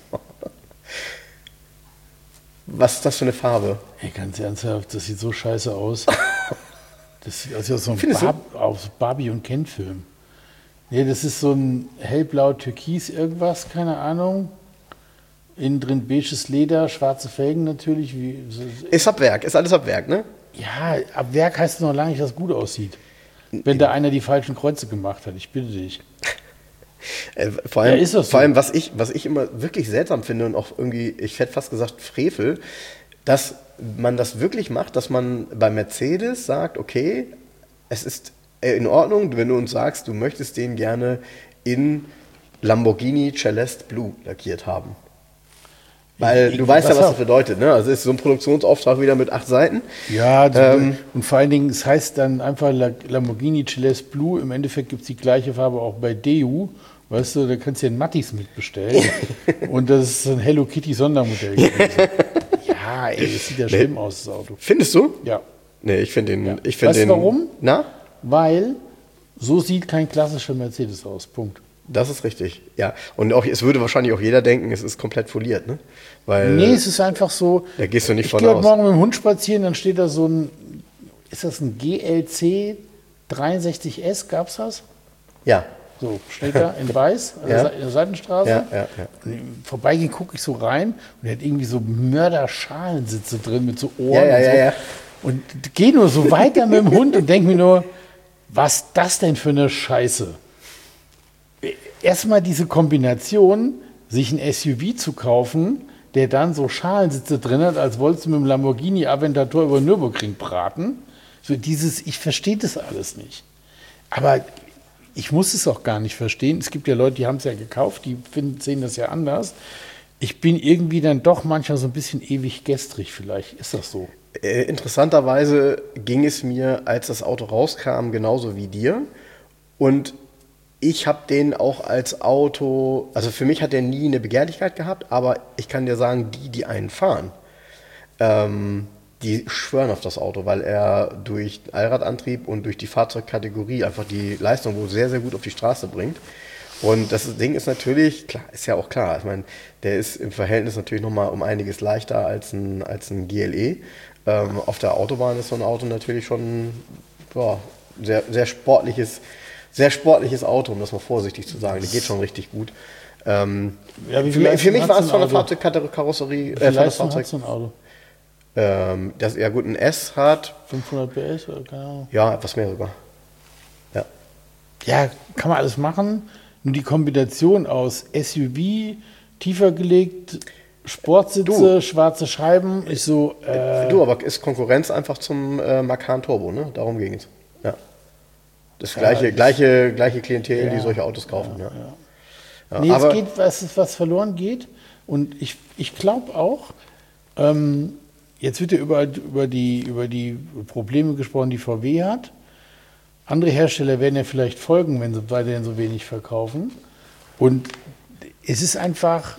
Was ist das für eine Farbe? Ey, ganz ernsthaft, das sieht so scheiße aus. Das sieht aus wie aus so einem Findest du? Bar aus Barbie- und Ken-Film. Nee, das ist so ein hellblau, türkis irgendwas, keine Ahnung. Innen drin beiges Leder, schwarze Felgen natürlich. Wie, so, Ist ab Werk, ist alles ab Werk, ne? ja, ab Werk heißt es noch lange nicht, dass es gut aussieht. wenn da einer die falschen Kreuze gemacht hat. Ich bitte dich. Äh, vor allem, Ja, ist das so. vor allem was, ich, was ich immer wirklich seltsam finde und auch irgendwie, ich hätte fast gesagt Frevel, dass man das wirklich macht, dass man bei Mercedes sagt, okay, es ist in Ordnung, wenn du uns sagst, du möchtest den gerne in Lamborghini Celeste Blue lackiert haben. Weil Ich- du weißt ja, was was auch- das bedeutet. Ne? Also es ist so ein Produktionsauftrag wieder mit acht Seiten. Ja, so- Ähm, und vor allen Dingen, es heißt dann einfach La- Lamborghini Celeste Blue. Im Endeffekt gibt es die gleiche Farbe auch bei D U. Weißt du, da kannst du ja einen Mattis mitbestellen. Und das ist ein Hello Kitty Sondermodell gewesen. Ja, ey, das sieht ja schlimm aus, das Auto. Findest du? Ja, Nee, ich finde den, Ja. ich finde Weißt du den. warum? Na? weil so sieht kein klassischer Mercedes aus. Punkt. Das ist richtig, ja. Und auch, es würde wahrscheinlich auch jeder denken, es ist komplett foliert, ne? Weil Nee, es ist einfach so. da gehst du nicht Ich von gehe heute aus. Morgen mit dem Hund spazieren, dann steht da so ein, ist das ein G L C dreiundsechzig S, gab's das? Ja, So, steht da in weiß, an Ja. der Se- in der Seitenstraße. ja, ja, ja. Und im Vorbeigehen gucke ich so rein und er hat irgendwie so Mörderschalenssitze drin mit so Ohren Ja, ja, und so. ja, ja. Und gehe nur so weiter mit dem Hund und denke mir nur, was das denn für eine Scheiße? Erstmal diese Kombination, sich ein S U V zu kaufen, der dann so Schalensitze drin hat, als wolltest du mit dem Lamborghini Aventador über Nürburgring braten. So dieses, ich verstehe das alles nicht. Aber ich muss es auch gar nicht verstehen. Es gibt ja Leute, die haben es ja gekauft, die finden, sehen das ja anders. Ich bin irgendwie dann doch manchmal so ein bisschen ewig gestrig, vielleicht ist das so. Äh, interessanterweise ging es mir, als das Auto rauskam, genauso wie dir. Und ich habe den auch als Auto, also für mich hat der nie eine Begehrlichkeit gehabt, aber ich kann dir sagen, die, die einen fahren, ähm, die schwören auf das Auto, weil er durch Allradantrieb und durch die Fahrzeugkategorie einfach die Leistung wohl sehr, sehr gut auf die Straße bringt. Und das Ding ist natürlich, klar, ist ja auch klar, ich meine, der ist im Verhältnis natürlich nochmal um einiges leichter als ein, als ein G L E. Ähm, auf der Autobahn ist so ein Auto natürlich schon boah, sehr, sehr sportliches, sehr sportliches Auto, um das mal vorsichtig zu sagen. Der geht schon richtig gut. Ähm, Ja, wie für, viel mich- für Leistung mich hat war so es ein von der Auto? Fahrzeugkarosserie, Wie äh, viel von der Leistung hat Fahrzeug, so ein Auto? ähm, das, ja gut, ein S hat, fünfhundert P S oder keine Ahnung. ja, etwas mehr sogar. Ja. Ja, kann man alles machen. Nur die Kombination aus S U V, tiefer gelegt, Sportsitze, Du. schwarze Scheiben, ist so. Äh, Du, aber ist Konkurrenz einfach zum äh, Macan Turbo, ne? Darum ging es. Ja. Das gleiche, das- gleiche, gleiche Klientel, die Ja, solche Autos kaufen. Ja, ja. nee, es aber geht, was, was verloren geht. Und ich, ich glaube auch, ähm, jetzt wird ja überall über die, über die Probleme gesprochen, die V W hat. Andere Hersteller werden ja vielleicht folgen, wenn sie weiterhin so wenig verkaufen. Und es ist einfach,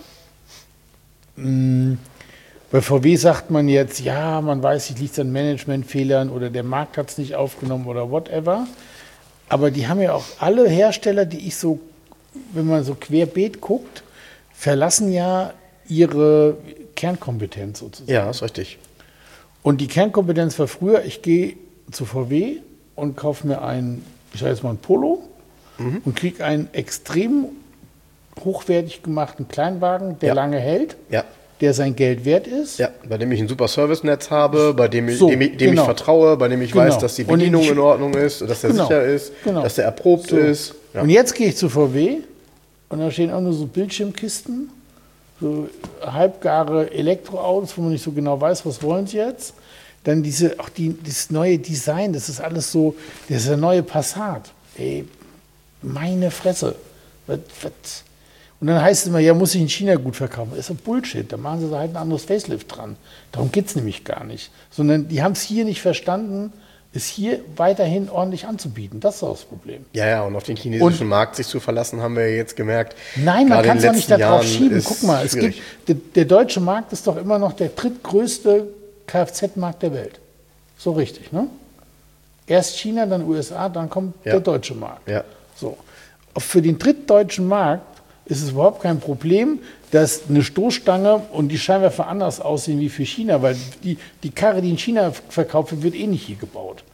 mh, bei V W sagt man jetzt, ja, man weiß, es liegt an Managementfehlern oder der Markt hat es nicht aufgenommen oder whatever. Aber die haben ja auch alle Hersteller, die ich so, wenn man so querbeet guckt, verlassen ja ihre Kernkompetenz sozusagen. ja, ist richtig. Und die Kernkompetenz war früher, ich gehe zu V W und kaufe mir einen, ich sage jetzt mal einen Polo und kriege einen extrem hochwertig gemachten Kleinwagen, der Ja. lange hält, Ja. der sein Geld wert ist. Ja, bei dem ich ein super Servicenetz habe, bei dem ich, So, dem, ich, dem genau. ich vertraue, bei dem ich Genau. weiß, dass die Und in Bedienung die- in Ordnung ist, dass der Genau. sicher ist, Genau. dass der erprobt So. ist. Ja. Und jetzt gehe ich zu V W und da stehen auch nur so Bildschirmkisten, so halbgare Elektroautos, wo man nicht so genau weiß, was wollen sie jetzt. Dann diese, auch die, das neue Design, das ist alles so, das ist der neue Passat. Ey, meine Fresse. Was, was? Und dann heißt es immer, ja, muss ich in China gut verkaufen. Das ist doch Bullshit. Da machen sie halt ein anderes Facelift dran. Darum geht es nämlich gar nicht. Sondern die haben es hier nicht verstanden, es hier weiterhin ordentlich anzubieten. Das ist auch das Problem. Ja, ja, und auf den chinesischen Markt sich zu verlassen, haben wir jetzt gemerkt. Nein, man gerade kann in es doch den nicht letzten darauf Jahren schieben. ist Guck mal, es schwierig. gibt, der, der deutsche Markt ist doch immer noch der drittgrößte Kfz-Markt der Welt. So richtig, ne? Erst China, dann U S A, dann kommt Ja. der deutsche Markt. Ja. So. Für den drittdeutschen Markt ist es überhaupt kein Problem, dass eine Stoßstange und die Scheinwerfer anders aussehen wie für China, weil die, die Karre, die in China verkauft wird, wird eh nicht hier gebaut.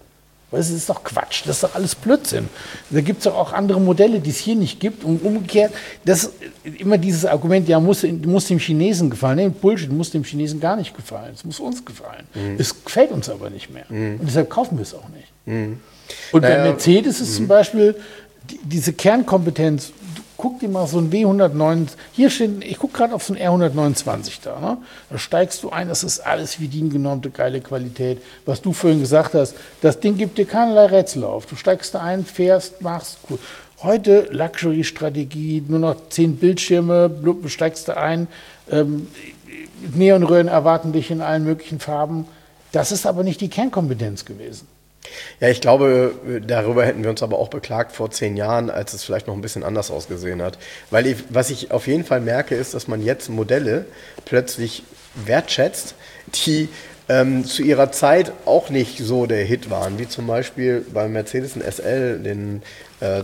Weil es ist doch Quatsch, das ist doch alles Blödsinn. Da gibt es doch auch andere Modelle, die es hier nicht gibt. Und umgekehrt, das immer dieses Argument, ja, muss, muss dem Chinesen gefallen. Nee, Bullshit, muss dem Chinesen gar nicht gefallen. Es muss uns gefallen. Mhm. Es gefällt uns aber nicht mehr. Mhm. Und deshalb kaufen wir es auch nicht. Mhm. Und bei äh, Mercedes ist mhm. zum Beispiel die, diese Kernkompetenz. Guck dir mal so ein W hundertneun, hier steht, ich gucke gerade auf so ein R hundertneunundzwanzig da, ne? Da steigst du ein, das ist alles wie DIN-genormte geile Qualität. Was du vorhin gesagt hast, das Ding gibt dir keinerlei Rätsel auf. Du steigst da ein, fährst, machst, cool. Heute Luxury-Strategie, nur noch zehn Bildschirme, du steigst da ein, ähm, Neonröhren erwarten dich in allen möglichen Farben. Das ist aber nicht die Kernkompetenz gewesen. Ja, ich glaube, darüber hätten wir uns aber auch beklagt vor zehn Jahren, als es vielleicht noch ein bisschen anders ausgesehen hat. Weil ich, was ich auf jeden Fall merke, ist, dass man jetzt Modelle plötzlich wertschätzt, die ähm, zu ihrer Zeit auch nicht so der Hit waren, wie zum Beispiel beim Mercedes S L, den äh,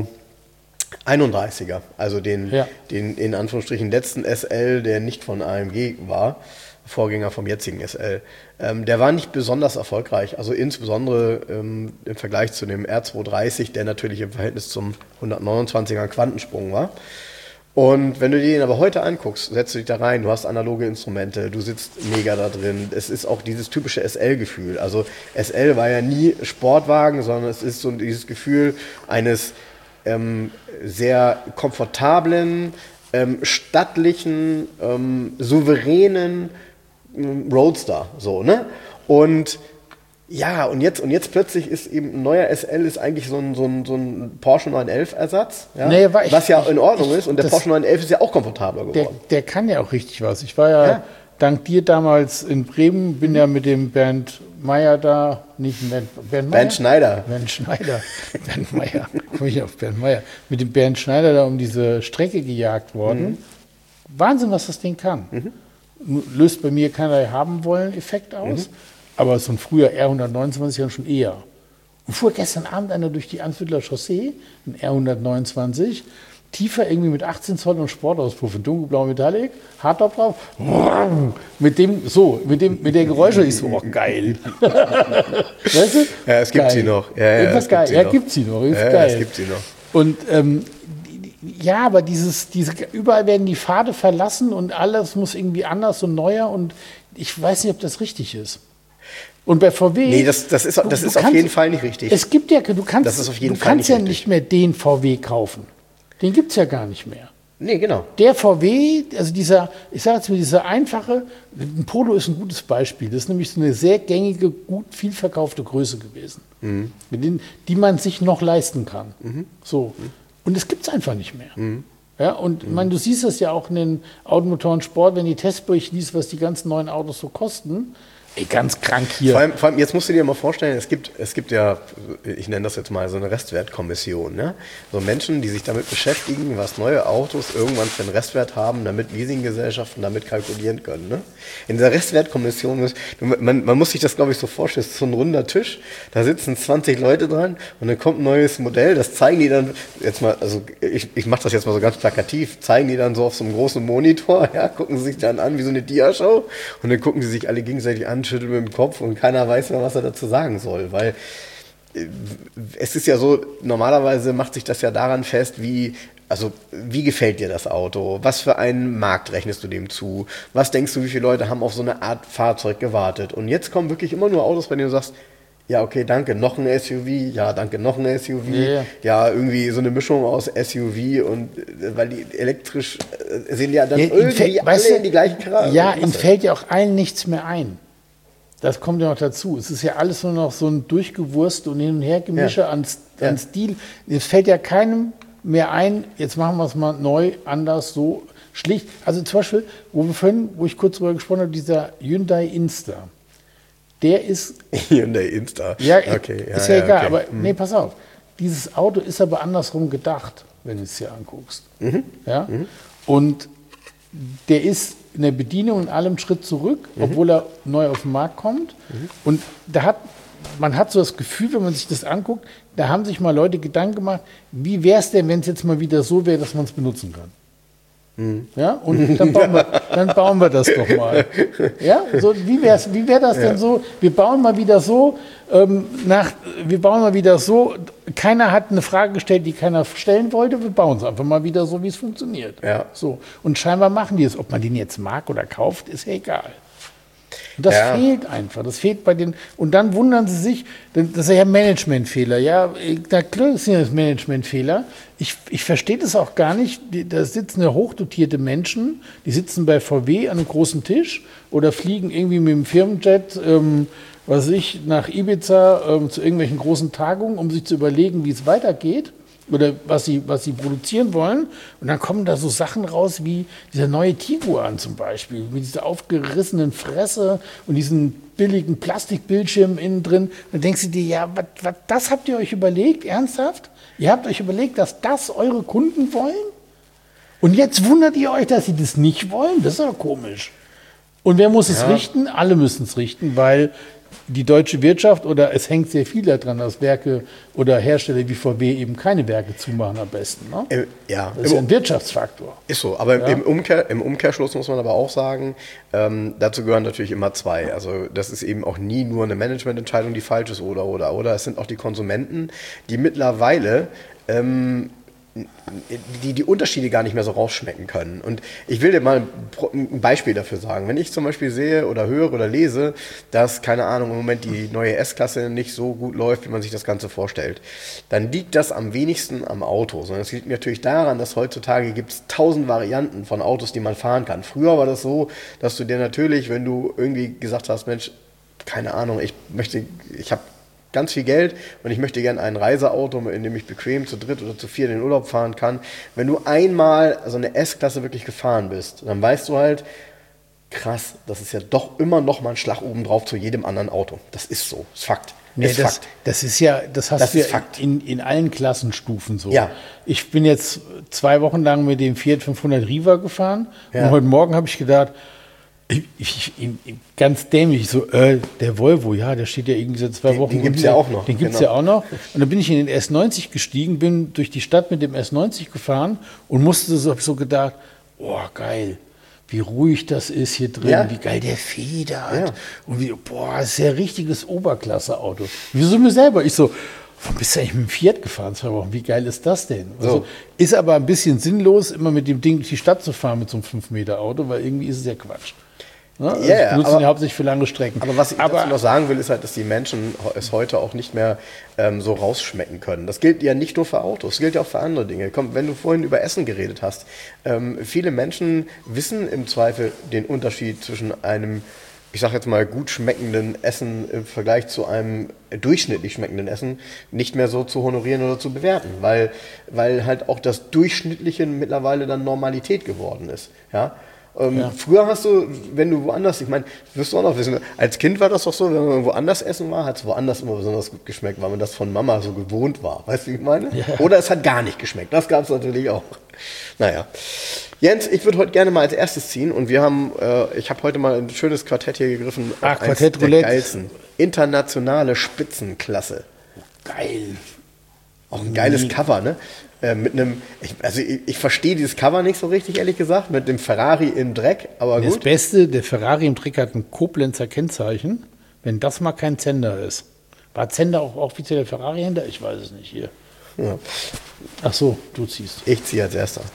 zweihunderteinunddreißiger, also den, ja. den in Anführungsstrichen letzten S L, der nicht von A M G war. Vorgänger vom jetzigen S L. Ähm, der war nicht besonders erfolgreich, also insbesondere ähm, im Vergleich zu dem R zweihundertdreißig, der natürlich im Verhältnis zum hundertneunundzwanziger ein Quantensprung war. Und wenn du dir den aber heute anguckst, setzt du dich da rein, du hast analoge Instrumente, du sitzt mega da drin. Es ist auch dieses typische S L-Gefühl. Also S L war ja nie Sportwagen, sondern es ist so dieses Gefühl eines ähm, sehr komfortablen, ähm, stattlichen, ähm, souveränen Roadster, so, ne? Und ja, und jetzt, und jetzt plötzlich ist eben ein neuer S L ist eigentlich so ein, so ein, so ein Porsche neunhundertelf-Ersatz, ja? Nee, ich, was ja in Ordnung ich, ist. Und der Porsche neunhundertelf ist ja auch komfortabler geworden. Der, der kann ja auch richtig was. Ich war ja, ja. dank dir damals in Bremen, bin ja mit dem Bernd Meyer da, nicht Bernd, Bernd Meyer? Bernd Schneider. Bernd Schneider. Bernd Meyer. Komme ich auf Bernd Meyer. Mit dem Bernd Schneider da um diese Strecke gejagt worden. Mhm. Wahnsinn, was das Ding kann. Mhm. Löst bei mir keinerlei Haben-Wollen-Effekt aus, mhm. aber so ein früher R hundertneunundzwanzig schon eher. Und fuhr gestern Abend einer durch die Ansbütteler Chaussee, ein R hundertneunundzwanzig, tiefer irgendwie mit achtzehn Zoll und Sportauspuff, in dunkelblau Metallic, Hardtop drauf, mit dem, so, mit dem, mit der Geräusche, ich so, oh, geil. Weißt du? Ja, es gibt geil. sie noch. Ja, ja, es geil. Gibt ja, gibt sie noch. Ist ja, geil. Es gibt sie noch. Und, ähm, ja, aber dieses, diese, überall werden die Pfade verlassen und alles muss irgendwie anders und neuer und ich weiß nicht, ob das richtig ist. Und bei V W... Nee, das, das ist, das du, ist du auf kannst, jeden Fall nicht richtig. Es gibt ja, du kannst, das ist auf jeden du Fall kannst nicht ja richtig. nicht mehr den V W kaufen. Den gibt es ja gar nicht mehr. Nee, genau. Der V W, also dieser, ich sage jetzt mal, dieser einfache, ein Polo ist ein gutes Beispiel. Das ist nämlich so eine sehr gängige, gut viel verkaufte Größe gewesen, mhm. mit denen, die man sich noch leisten kann. Mhm. So. Mhm. Und das gibt es einfach nicht mehr. Mhm. Ja, und mhm. man, du siehst das ja auch in den Automotoren Sport, wenn die Testberichte liest, was die ganzen neuen Autos so kosten. Ey, ganz krank hier. Vor allem, vor allem, jetzt musst du dir mal vorstellen, es gibt, es gibt ja, ich nenne das jetzt mal so eine Restwertkommission, ne? So Menschen, die sich damit beschäftigen, was neue Autos irgendwann für einen Restwert haben, damit Leasinggesellschaften damit kalkulieren können, ne? In dieser Restwertkommission, man, man muss sich das, glaube ich, so vorstellen, es ist so ein runder Tisch, da sitzen zwanzig Leute dran und dann kommt ein neues Modell, das zeigen die dann, jetzt mal, also ich, ich mache das jetzt mal so ganz plakativ, zeigen die dann so auf so einem großen Monitor, ja, gucken sie sich dann an wie so eine Dia-Show und dann gucken sie sich alle gegenseitig an, schüttelt mit dem Kopf und keiner weiß mehr, was er dazu sagen soll, weil es ist ja so, normalerweise macht sich das ja daran fest, wie, also wie gefällt dir das Auto, was für einen Markt rechnest du dem zu, was denkst du, wie viele Leute haben auf so eine Art Fahrzeug gewartet und jetzt kommen wirklich immer nur Autos, bei denen du sagst, ja, okay, danke, noch ein S U V, ja, danke, noch ein S U V, yeah. ja, irgendwie so eine Mischung aus S U V und, weil die elektrisch äh, sind ja dann ja, irgendwie alle weißt du, die gleichen Charakter. Ja, ihnen fällt ja auch allen nichts mehr ein. Das kommt ja noch dazu. Es ist ja alles nur noch so ein Durchgewurst und Hin- und Hergemische ja. an, an ja. Stil. Es fällt ja keinem mehr ein, jetzt machen wir es mal neu, anders, so schlicht. Also zum Beispiel, wo wir vorhin, wo ich kurz drüber gesprochen habe, dieser Hyundai Insta. Der ist... Hyundai Insta? Ja, okay, ja ist ja, ja egal. Okay. Aber hm. nee, pass auf. Dieses Auto ist aber andersrum gedacht, wenn du es dir anguckst. Mhm. Ja? Mhm. Und der ist in der Bedienung in allem Schritt zurück, mhm. obwohl er neu auf den Markt kommt. Mhm. Und da hat, man hat so das Gefühl, wenn man sich das anguckt, da haben sich mal Leute Gedanken gemacht, wie wäre es denn, wenn es jetzt mal wieder so wäre, dass man es benutzen kann. Mhm. Ja, und dann bauen, wir, dann bauen wir das doch mal. Ja, so, wie wäre wie wär das ja. denn so? Wir bauen mal wieder so, ähm, nach, wir bauen mal wieder so, keiner hat eine Frage gestellt, die keiner stellen wollte, wir bauen es einfach mal wieder so, wie es funktioniert. Ja. So. Und scheinbar machen die es. Ob man den jetzt mag oder kauft, ist ja egal. Und das ja. fehlt einfach. Das fehlt bei den. Und dann wundern sie sich, das ist ja Managementfehler. Ja, na klar, das sind ja Managementfehler. Ich, ich verstehe das auch gar nicht. Da sitzen ja hochdotierte Menschen, die sitzen bei V W an einem großen Tisch oder fliegen irgendwie mit dem Firmenjet, ähm, was weiß ich, nach Ibiza ähm, zu irgendwelchen großen Tagungen, um sich zu überlegen, wie es weitergeht. Oder was sie, was sie produzieren wollen. Und dann kommen da so Sachen raus wie dieser neue Tiguan zum Beispiel, mit dieser aufgerissenen Fresse und diesen billigen Plastikbildschirm innen drin. Dann denkst du dir, ja, wat, wat, das habt ihr euch überlegt? Ernsthaft? Ihr habt euch überlegt, dass das eure Kunden wollen? Und jetzt wundert ihr euch, dass sie das nicht wollen? Das ist doch komisch. Und wer muss es ja. richten? Alle müssen es richten, weil die deutsche Wirtschaft, oder es hängt sehr viel daran, dass Werke oder Hersteller wie V W eben keine Werke zumachen am besten. Ne? Äh, ja. Das ist ja ein Wirtschaftsfaktor. Ist so, aber ja. im, Umkehr, im Umkehrschluss muss man aber auch sagen, ähm, dazu gehören natürlich immer zwei. Also das ist eben auch nie nur eine Managemententscheidung, die falsch ist oder, oder, oder. Es sind auch die Konsumenten, die mittlerweile ähm, die die Unterschiede gar nicht mehr so rausschmecken können. Und ich will dir mal ein Beispiel dafür sagen. Wenn ich zum Beispiel sehe oder höre oder lese, dass, keine Ahnung, im Moment die neue S-Klasse nicht so gut läuft, wie man sich das Ganze vorstellt, dann liegt das am wenigsten am Auto, sondern es liegt natürlich daran, dass heutzutage gibt es tausend Varianten von Autos, die man fahren kann. Früher war das so, dass du dir natürlich, wenn du irgendwie gesagt hast, Mensch, keine Ahnung, ich möchte, ich habe ganz viel Geld und ich möchte gerne ein Reiseauto, in dem ich bequem zu dritt oder zu vier in den Urlaub fahren kann. Wenn du einmal so eine S-Klasse wirklich gefahren bist, dann weißt du halt, krass, das ist ja doch immer noch mal ein Schlag obendrauf zu jedem anderen Auto. Das ist so, das ist Fakt. Nee, ist das, Fakt. das ist ja, das hast das du ja Fakt. in, in allen Klassenstufen so. Ja. Ich bin jetzt zwei Wochen lang mit dem Fiat fünfhundert Riva gefahren Ja. und heute Morgen habe ich gedacht, Ich, ich, ich, ganz dämlich, so, äh, der Volvo, ja, der steht ja irgendwie seit zwei Den- Wochen. den gibt's unten. ja auch noch, Den gibt es genau. ja auch noch. Und dann bin ich in den S neunzig gestiegen, bin durch die Stadt mit dem S neunzig gefahren und musste so, hab so gedacht, oh, geil, wie ruhig das ist hier drin, Ja. wie geil der federt. Ja. Und wie, boah, das ist ja ein richtiges Oberklasse-Auto. Wieso mir selber? Ich so, warum bist du eigentlich mit dem Fiat gefahren zwei Wochen? Wie geil ist das denn? Also, So. ist aber ein bisschen sinnlos, immer mit dem Ding durch die Stadt zu fahren mit so einem fünf Meter Auto, weil irgendwie ist es ja Quatsch. Ne? Also Ja, ja, ich benutze aber- ihn hauptsächlich für lange Strecken. Aber was ich aber, dazu noch sagen will, ist halt, dass die Menschen es heute auch nicht mehr ähm, so rausschmecken können. Das gilt ja nicht nur für Autos, das gilt ja auch für andere Dinge. Komm, wenn du vorhin über Essen geredet hast, ähm, viele Menschen wissen im Zweifel den Unterschied zwischen einem, ich sag jetzt mal, gut schmeckenden Essen im Vergleich zu einem durchschnittlich schmeckenden Essen nicht mehr so zu honorieren oder zu bewerten, weil, weil halt auch das Durchschnittliche mittlerweile dann Normalität geworden ist. Ja? Ähm, Ja. Früher hast du, wenn du woanders, ich meine, wirst du auch noch wissen, als Kind war das doch so, wenn man woanders essen war, hat es woanders immer besonders gut geschmeckt, weil man das von Mama so gewohnt war. Weißt du, wie ich meine? Ja. Oder es hat gar nicht geschmeckt. Das gab es natürlich auch. Naja. Jens, ich würde heute gerne mal als erstes ziehen und wir haben, äh, ich habe heute mal ein schönes Quartett hier gegriffen. Ah, Eins Quartett der Roulette. geilsten. Internationale Spitzenklasse. geil. Auch ein geiles Nie. Cover, ne? Äh, mit einem, ich, also ich, ich verstehe dieses Cover nicht so richtig, ehrlich gesagt, mit dem Ferrari im Dreck, aber Das gut. Beste, der Ferrari im Trick hat ein Koblenzer Kennzeichen, wenn das mal kein Zender ist. War Zender auch offiziell der Ferrari-Händler? Ich weiß es nicht hier. Ja. Ach so, du ziehst. Ich ziehe als erster.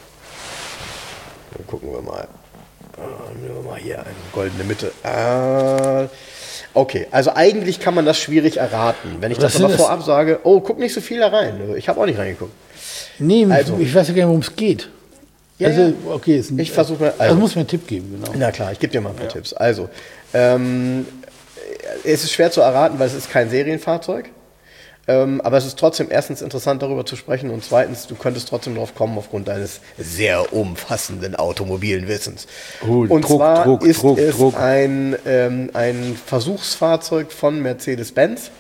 Dann gucken wir mal. Ah, nehmen wir mal hier eine goldene Mitte. Ah, okay, also eigentlich kann man das schwierig erraten. Wenn ich Was das aber sind das? vorab sage, oh, guck nicht so viel da rein. Ich habe auch nicht reingeguckt. Nee, Also. ich weiß ja gar nicht, worum es geht. Ja, also, ja. okay, ist ein, Ich versuche mal- Also, also. muss mir einen Tipp geben, genau. Na klar, ich gebe dir mal ein paar Tipps. Also, ähm, es ist schwer zu erraten, weil es ist kein Serienfahrzeug. Ähm, aber es ist trotzdem erstens interessant, darüber zu sprechen und zweitens, du könntest trotzdem drauf kommen aufgrund deines sehr umfassenden automobilen Wissens. Oh, und Druck, zwar Druck, ist Druck, es Druck. Ein, ähm, ein Versuchsfahrzeug von Mercedes-Benz.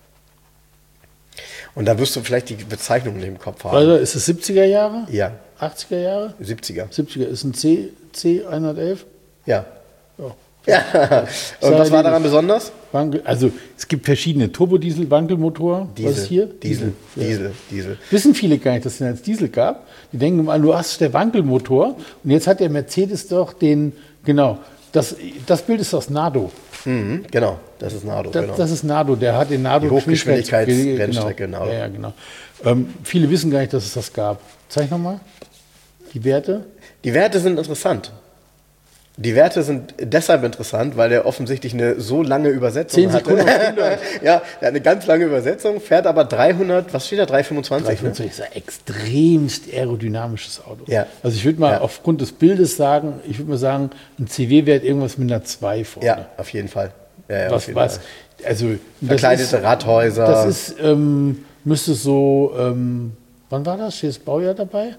Und da wirst du vielleicht die Bezeichnung im Kopf haben. Also, ist es siebziger Jahre? Ja, achtziger Jahre? siebziger. siebziger ist ein C, C hundertelf? Ja. Ja. Ja. Und was war daran besonders? Wankel, also es gibt verschiedene Turbodiesel, Wankelmotor. Diesel, Was ist hier? Diesel, Diesel, Diesel, Diesel. Wissen viele gar nicht, dass es den als Diesel gab. Die denken immer, du hast der Wankelmotor und jetzt hat der Mercedes doch den, genau, das, das Bild ist aus Nardo. Mhm, genau, das ist Nardo. Das, genau. das ist Nardo, der hat den Nardo. Die Hochgeschwindigkeits-Rennstrecke, genau. Nardo. Ja, ja, genau. Ähm, viele wissen gar nicht, dass es das gab. Zeig nochmal die Werte. Die Werte sind interessant. Die Werte sind deshalb interessant, weil er offensichtlich eine so lange Übersetzung zehn Sekunden hatte. auf hundert. Ja, er hat eine ganz lange Übersetzung, fährt aber dreihundert, was steht da, dreihundertfünfundzwanzig? dreihundertfünfundzwanzig ist ein extremst aerodynamisches Auto. Ja. Also ich würde mal Ja. aufgrund des Bildes sagen, ich würde mal sagen, ein C W-Wert irgendwas mit einer zwei vorne. Ja, auf jeden Fall. Ja, ja, auf was, jeden was, Fall. also das Verkleidete ist, Radhäuser. Das ist, ähm, müsste so, ähm, wann war das? Steht das Baujahr dabei?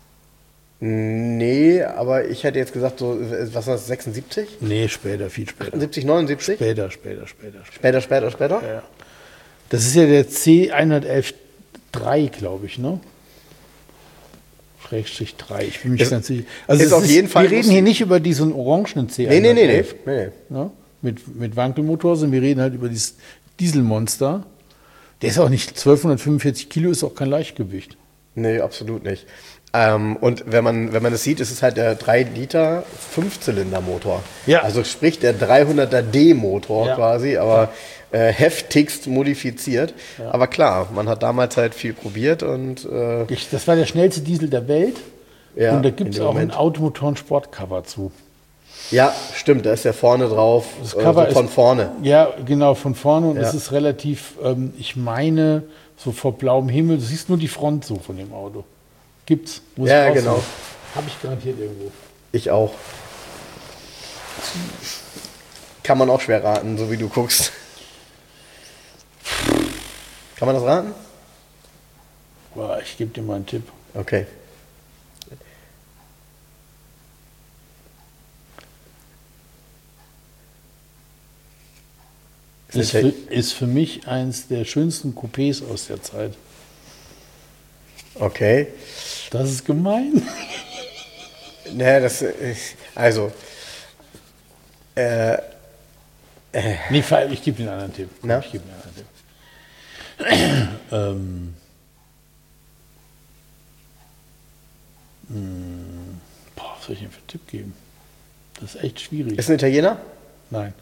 Nee, aber ich hätte jetzt gesagt, so, was war das, sechsundsiebzig? Nee, später, viel später. siebzig, neunundsiebzig? Später, später, später. später. Später, später, später? Ja. Das ist ja der C hundertelf drei, glaube ich, ne? Schrägstrich drei, ich bin mir nicht Ist- ganz sicher. Also ist es auf jeden Fall Wir reden lustig. hier nicht über diesen orangenen C Nee, nee, nee, nee. hundertelf, nee, nee. ne? mit, mit Wankelmotor, sondern wir reden halt über dieses Dieselmonster. Der ist auch nicht, zwölfhundertfünfundvierzig Kilo ist auch kein Leichtgewicht. Nee, absolut nicht. Ähm, und wenn man, wenn man es sieht, ist es halt der drei Liter Fünfzylindermotor. Ja. Also sprich der dreihunderter D-Motor Ja. quasi, aber äh, heftigst modifiziert. Aber klar, man hat damals halt viel probiert und äh, Ich, das war der schnellste Diesel der Welt. Ja, und da in gibt es dem auch ein Moment. Automotoren-Sportcover zu. ja, stimmt, da ist ja vorne drauf, Das äh, Cover so von ist- vorne. Ja, genau, von vorne. Und Ja. es ist relativ, ähm, ich meine, so vor blauem Himmel. Du siehst nur die Front so von dem Auto. Gibt's. Muss Ja, ich genau. Habe ich garantiert irgendwo. Ich auch. Kann man auch schwer raten, so wie du guckst. Kann man das raten? Boah, ich gebe dir mal einen Tipp. Okay. Ist für, ist für mich eins der schönsten Coupés aus der Zeit. Okay. Das ist gemein. Ne, das äh, also äh, Nee, vor allem, ich gebe dir einen anderen Tipp. Na? Ich gebe dir einen anderen Tipp. ähm, mh, boah, was soll ich denn für einen Tipp geben? Das ist echt schwierig. ist ein Italiener? Nein.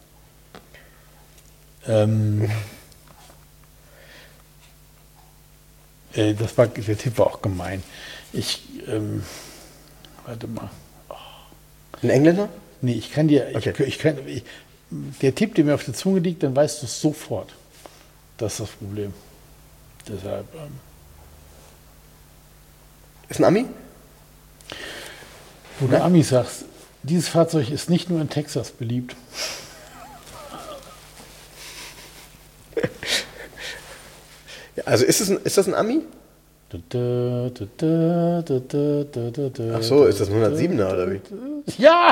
Ähm, äh, das war, der Tipp war auch gemein. Ich, ähm, warte mal. Ein Engländer? Nee, ich kann dir, Okay. ich, ich kann, ich, der Tipp, der mir auf der Zunge liegt, dann weißt du es sofort. Das ist das Problem. Deshalb, ähm, Ist ein Ami? wo du Ami sagst, dieses Fahrzeug ist nicht nur in Texas beliebt. Ja, also ist, es ein, ist das ein Ami? Da, da, da, da, da, da, da, da, da, Ach so, ist das ein hundertsiebener oder wie? Ja!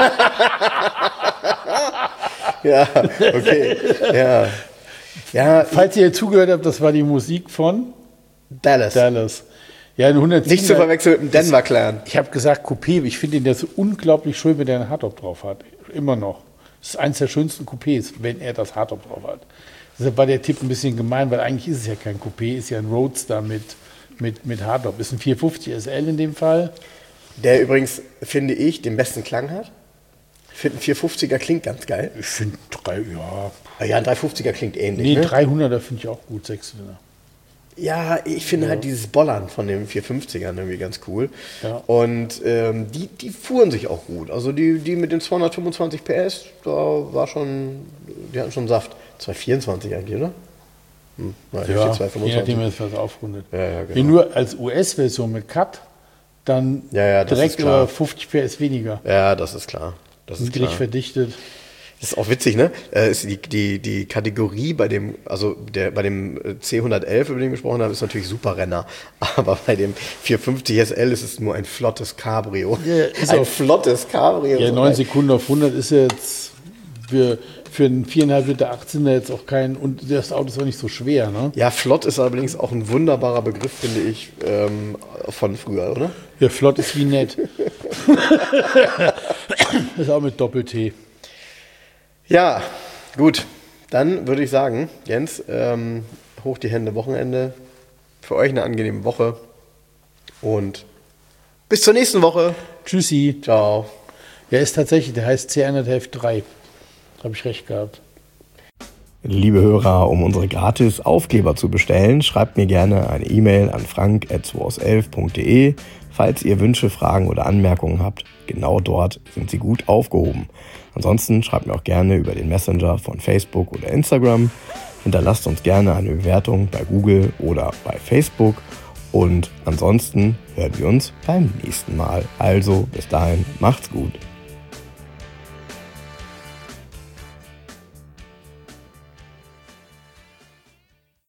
Ja, okay. Ja. Ja, Falls ihr zugehört habt, das war die Musik von Dallas. Dallas. Ja, ein hundertsiebener. Nicht zu verwechseln mit dem Denver Clan. Ich habe gesagt Coupé, ich finde ihn der so unglaublich schön, wenn er einen Hardtop drauf hat. Immer noch. Das ist eines der schönsten Coupés, wenn er das Hardtop drauf hat. Deshalb war der Tipp ein bisschen gemein, weil eigentlich ist es ja kein Coupé, ist ja ein Roadster mit, mit, mit Hardtop. Ist ein vierhundertfünfzig S L in dem Fall. Der übrigens, finde ich, den besten Klang hat. Ich finde, ein vierhundertfünfziger klingt ganz geil. Ich finde drei, ja. Ah ja, ein dreihundertfünfziger klingt ähnlich. Nee, ne? dreihunderter finde ich auch gut, Sechszylinder. Ja, ich finde halt dieses Bollern von den vierhundertfünfzigern irgendwie ganz cool. Ja. Und ähm, die, die fuhren sich auch gut. Also die, die mit den zweihundertfünfundzwanzig P S, da war schon, die hatten schon Saft. zweihundertvierundzwanzig eigentlich, oder? Hm, nein, hier Ja, steht je nachdem, zweihundertfünfundzwanzig. wie es was aufrundet. Ja, ja, genau. Wenn nur als U S-Version mit Cut, dann Ja, ja, das direkt ist klar. über fünfzig P S weniger. Ja, das ist klar. Das ist Niedrig klar. verdichtet. Das ist auch witzig, ne? Äh, ist die, die, die Kategorie bei dem, also der, bei dem äh, C hundertelf, über den wir gesprochen haben, ist natürlich Superrenner. Aber bei dem vierhundertfünfzig S L ist es nur ein flottes Cabrio. Ja, ist ein auch- flottes Cabrio. Ja, neun Sekunden auf hundert ist ja jetzt für, für einen viereinhalb Liter Achtzylinder jetzt auch kein, und das Auto ist auch nicht so schwer, ne? Ja, flott ist allerdings auch ein wunderbarer Begriff, finde ich, ähm, von früher, oder? Ja, flott ist wie nett. ist auch mit Doppel-T. Ja, gut. Dann würde ich sagen, Jens, ähm, hoch die Hände, Wochenende. Für euch eine angenehme Woche. Und bis zur nächsten Woche. Tschüssi. Ciao. Ja, ist tatsächlich, der heißt C eins F drei. Habe ich recht gehabt. Liebe Hörer, um unsere gratis Aufkleber zu bestellen, schreibt mir gerne eine E-Mail an frank at zweihundertelf punkt de. Falls ihr Wünsche, Fragen oder Anmerkungen habt, genau dort sind sie gut aufgehoben. Ansonsten schreibt mir auch gerne über den Messenger von Facebook oder Instagram. Hinterlasst uns gerne eine Bewertung bei Google oder bei Facebook. Und ansonsten hören wir uns beim nächsten Mal. Also bis dahin, macht's gut.